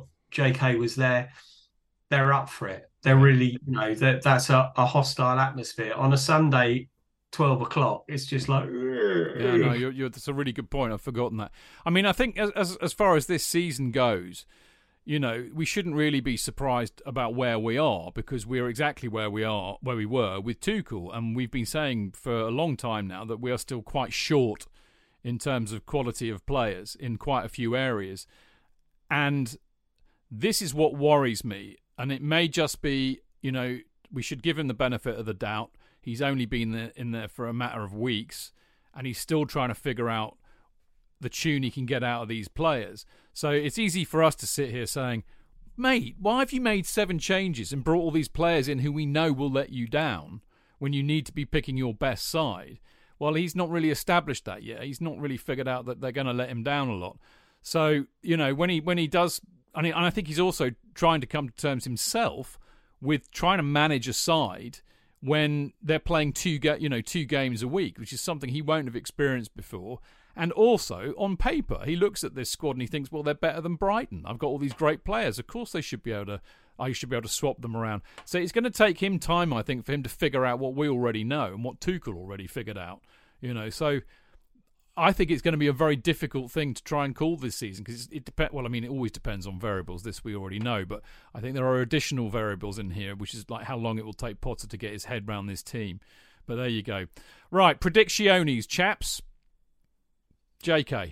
[SPEAKER 5] JK was there, they're up for it. They're really, that's a hostile atmosphere. On a Sunday, 12 o'clock, it's just like...
[SPEAKER 3] Yeah, no, that's a really good point. I've forgotten that. I mean, I think as far as this season goes, we shouldn't really be surprised about where we are because we're exactly where we were with Tuchel, and we've been saying for a long time now that we are still quite short in terms of quality of players in quite a few areas, and this is what worries me. And it may just be, we should give him the benefit of the doubt. He's only been in there for a matter of weeks, and he's still trying to figure out the tune he can get out of these players. So it's easy for us to sit here saying, mate, why have you made 7 changes and brought all these players in who we know will let you down when you need to be picking your best side? Well, he's not really established that yet. He's not really figured out that they're going to let him down a lot. So, when he does... and I think he's also trying to come to terms himself with trying to manage a side when they're playing 2 games a week, which is something he won't have experienced before. And also, on paper, he looks at this squad and he thinks, well, they're better than Brighton. I've got all these great players. Of course I should be able to swap them around. So it's going to take him time, I think, for him to figure out what we already know and what Tuchel already figured out. So I think it's going to be a very difficult thing to try and call this season because it always depends on variables. This we already know, but I think there are additional variables in here, which is like how long it will take Potter to get his head round this team. But there you go. Right, predictiones, chaps. JK.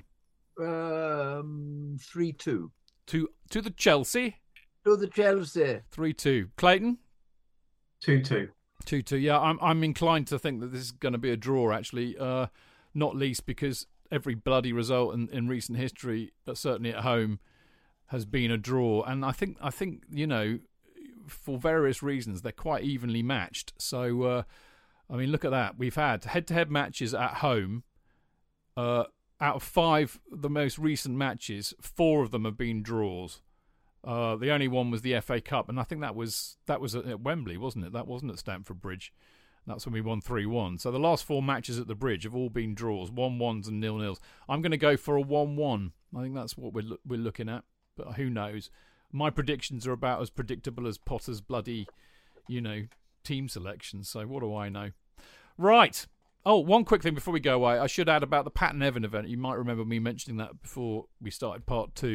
[SPEAKER 4] 3-2.
[SPEAKER 3] To the Chelsea.
[SPEAKER 4] To the Chelsea.
[SPEAKER 3] 3-2. Clayton.
[SPEAKER 5] 2-2.
[SPEAKER 3] 2-2. Yeah, I'm inclined to think that this is going to be a draw. Actually. Not least because every bloody result in recent history, certainly at home, has been a draw. And I think for various reasons, they're quite evenly matched. So, look at that. We've had head-to-head matches at home. Out of 5 of the most recent matches, 4 of them have been draws. The only one was the FA Cup, and I think that was at Wembley, wasn't it? That wasn't at Stamford Bridge. That's when we won 3-1. So the last 4 matches at the Bridge have all been draws, 1-1s and 0-0s. I'm going to go for a 1-1. I think that's what we're looking at. But who knows? My predictions are about as predictable as Potter's bloody, team selection. So what do I know? Right. Oh, one quick thing before we go away. I should add about the Patton Evan event. You might remember me mentioning that before we started part 2.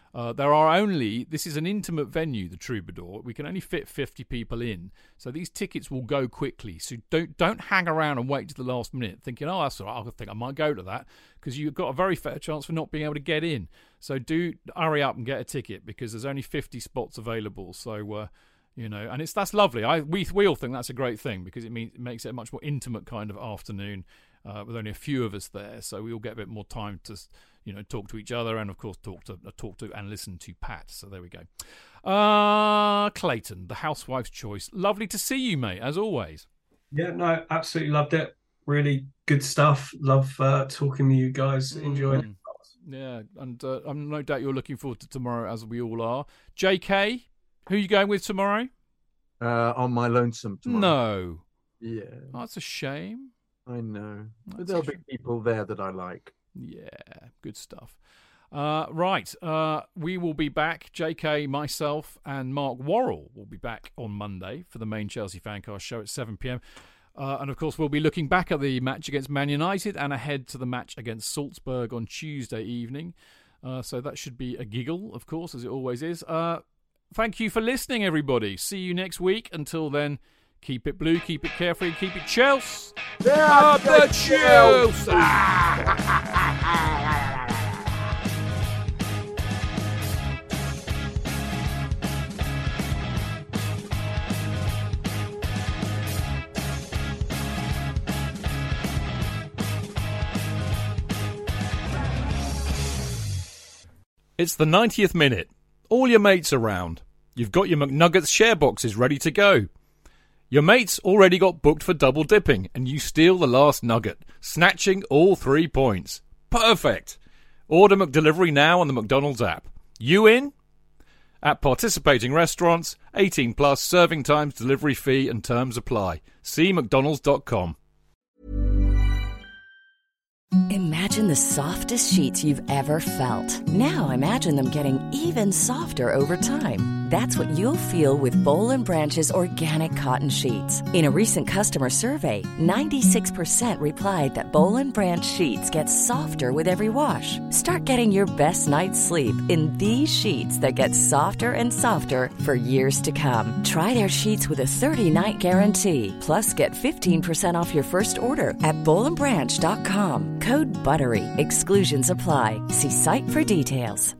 [SPEAKER 3] This is an intimate venue, the Troubadour. We can only fit 50 people in, so these tickets will go quickly. So don't hang around and wait to the last minute thinking, oh, that's all right, I think I might go to that, because you've got a very fair chance for not being able to get in. So do hurry up and get a ticket, because there's only 50 spots available. So and that's lovely. We all think that's a great thing, because it makes it a much more intimate kind of afternoon with only a few of us there. So we all get a bit more time to talk to each other, and of course talk to and listen to Pat. So there we go. Clayton, the Housewife's Choice. Lovely to see you, mate, as always.
[SPEAKER 5] Yeah, no, absolutely loved it. Really good stuff. Love talking with you guys. Enjoying it.
[SPEAKER 3] Yeah, and I'm no doubt you're looking forward to tomorrow, as we all are. JK, who are you going with tomorrow?
[SPEAKER 4] On my lonesome tomorrow.
[SPEAKER 3] No.
[SPEAKER 4] Yeah.
[SPEAKER 3] Oh, that's a shame.
[SPEAKER 4] I know. But there'll be people there that I like.
[SPEAKER 3] Yeah, good stuff. Right, we will be back. JK, myself, and Mark Worrell will be back on Monday for the main Chelsea Fancast show at 7 p.m. And of course, we'll be looking back at the match against Man United and ahead to the match against Salzburg on Tuesday evening. So that should be a giggle, of course, as it always is. Thank you for listening, everybody. See you next week. Until then, keep it blue, keep it carefree, keep it Chelsea. Up the Chelsea! It's the 90th minute. All your mates around. You've got your McNuggets share boxes ready to go. Your mates already got booked for double dipping, and you steal the last nugget, snatching all 3 points. Perfect. Order McDelivery now on the McDonald's app. You in? At participating restaurants, 18 plus, serving times, delivery fee and terms apply. See mcdonalds.com.
[SPEAKER 7] Imagine the softest sheets you've ever felt. Now imagine them getting even softer over time. That's what you'll feel with Boll & Branch's organic cotton sheets. In a recent customer survey, 96% replied that Boll & Branch sheets get softer with every wash. Start getting your best night's sleep in these sheets that get softer and softer for years to come. Try their sheets with a 30-night guarantee. Plus, get 15% off your first order at bollandbranch.com. Code BUTTERY. Exclusions apply. See site for details.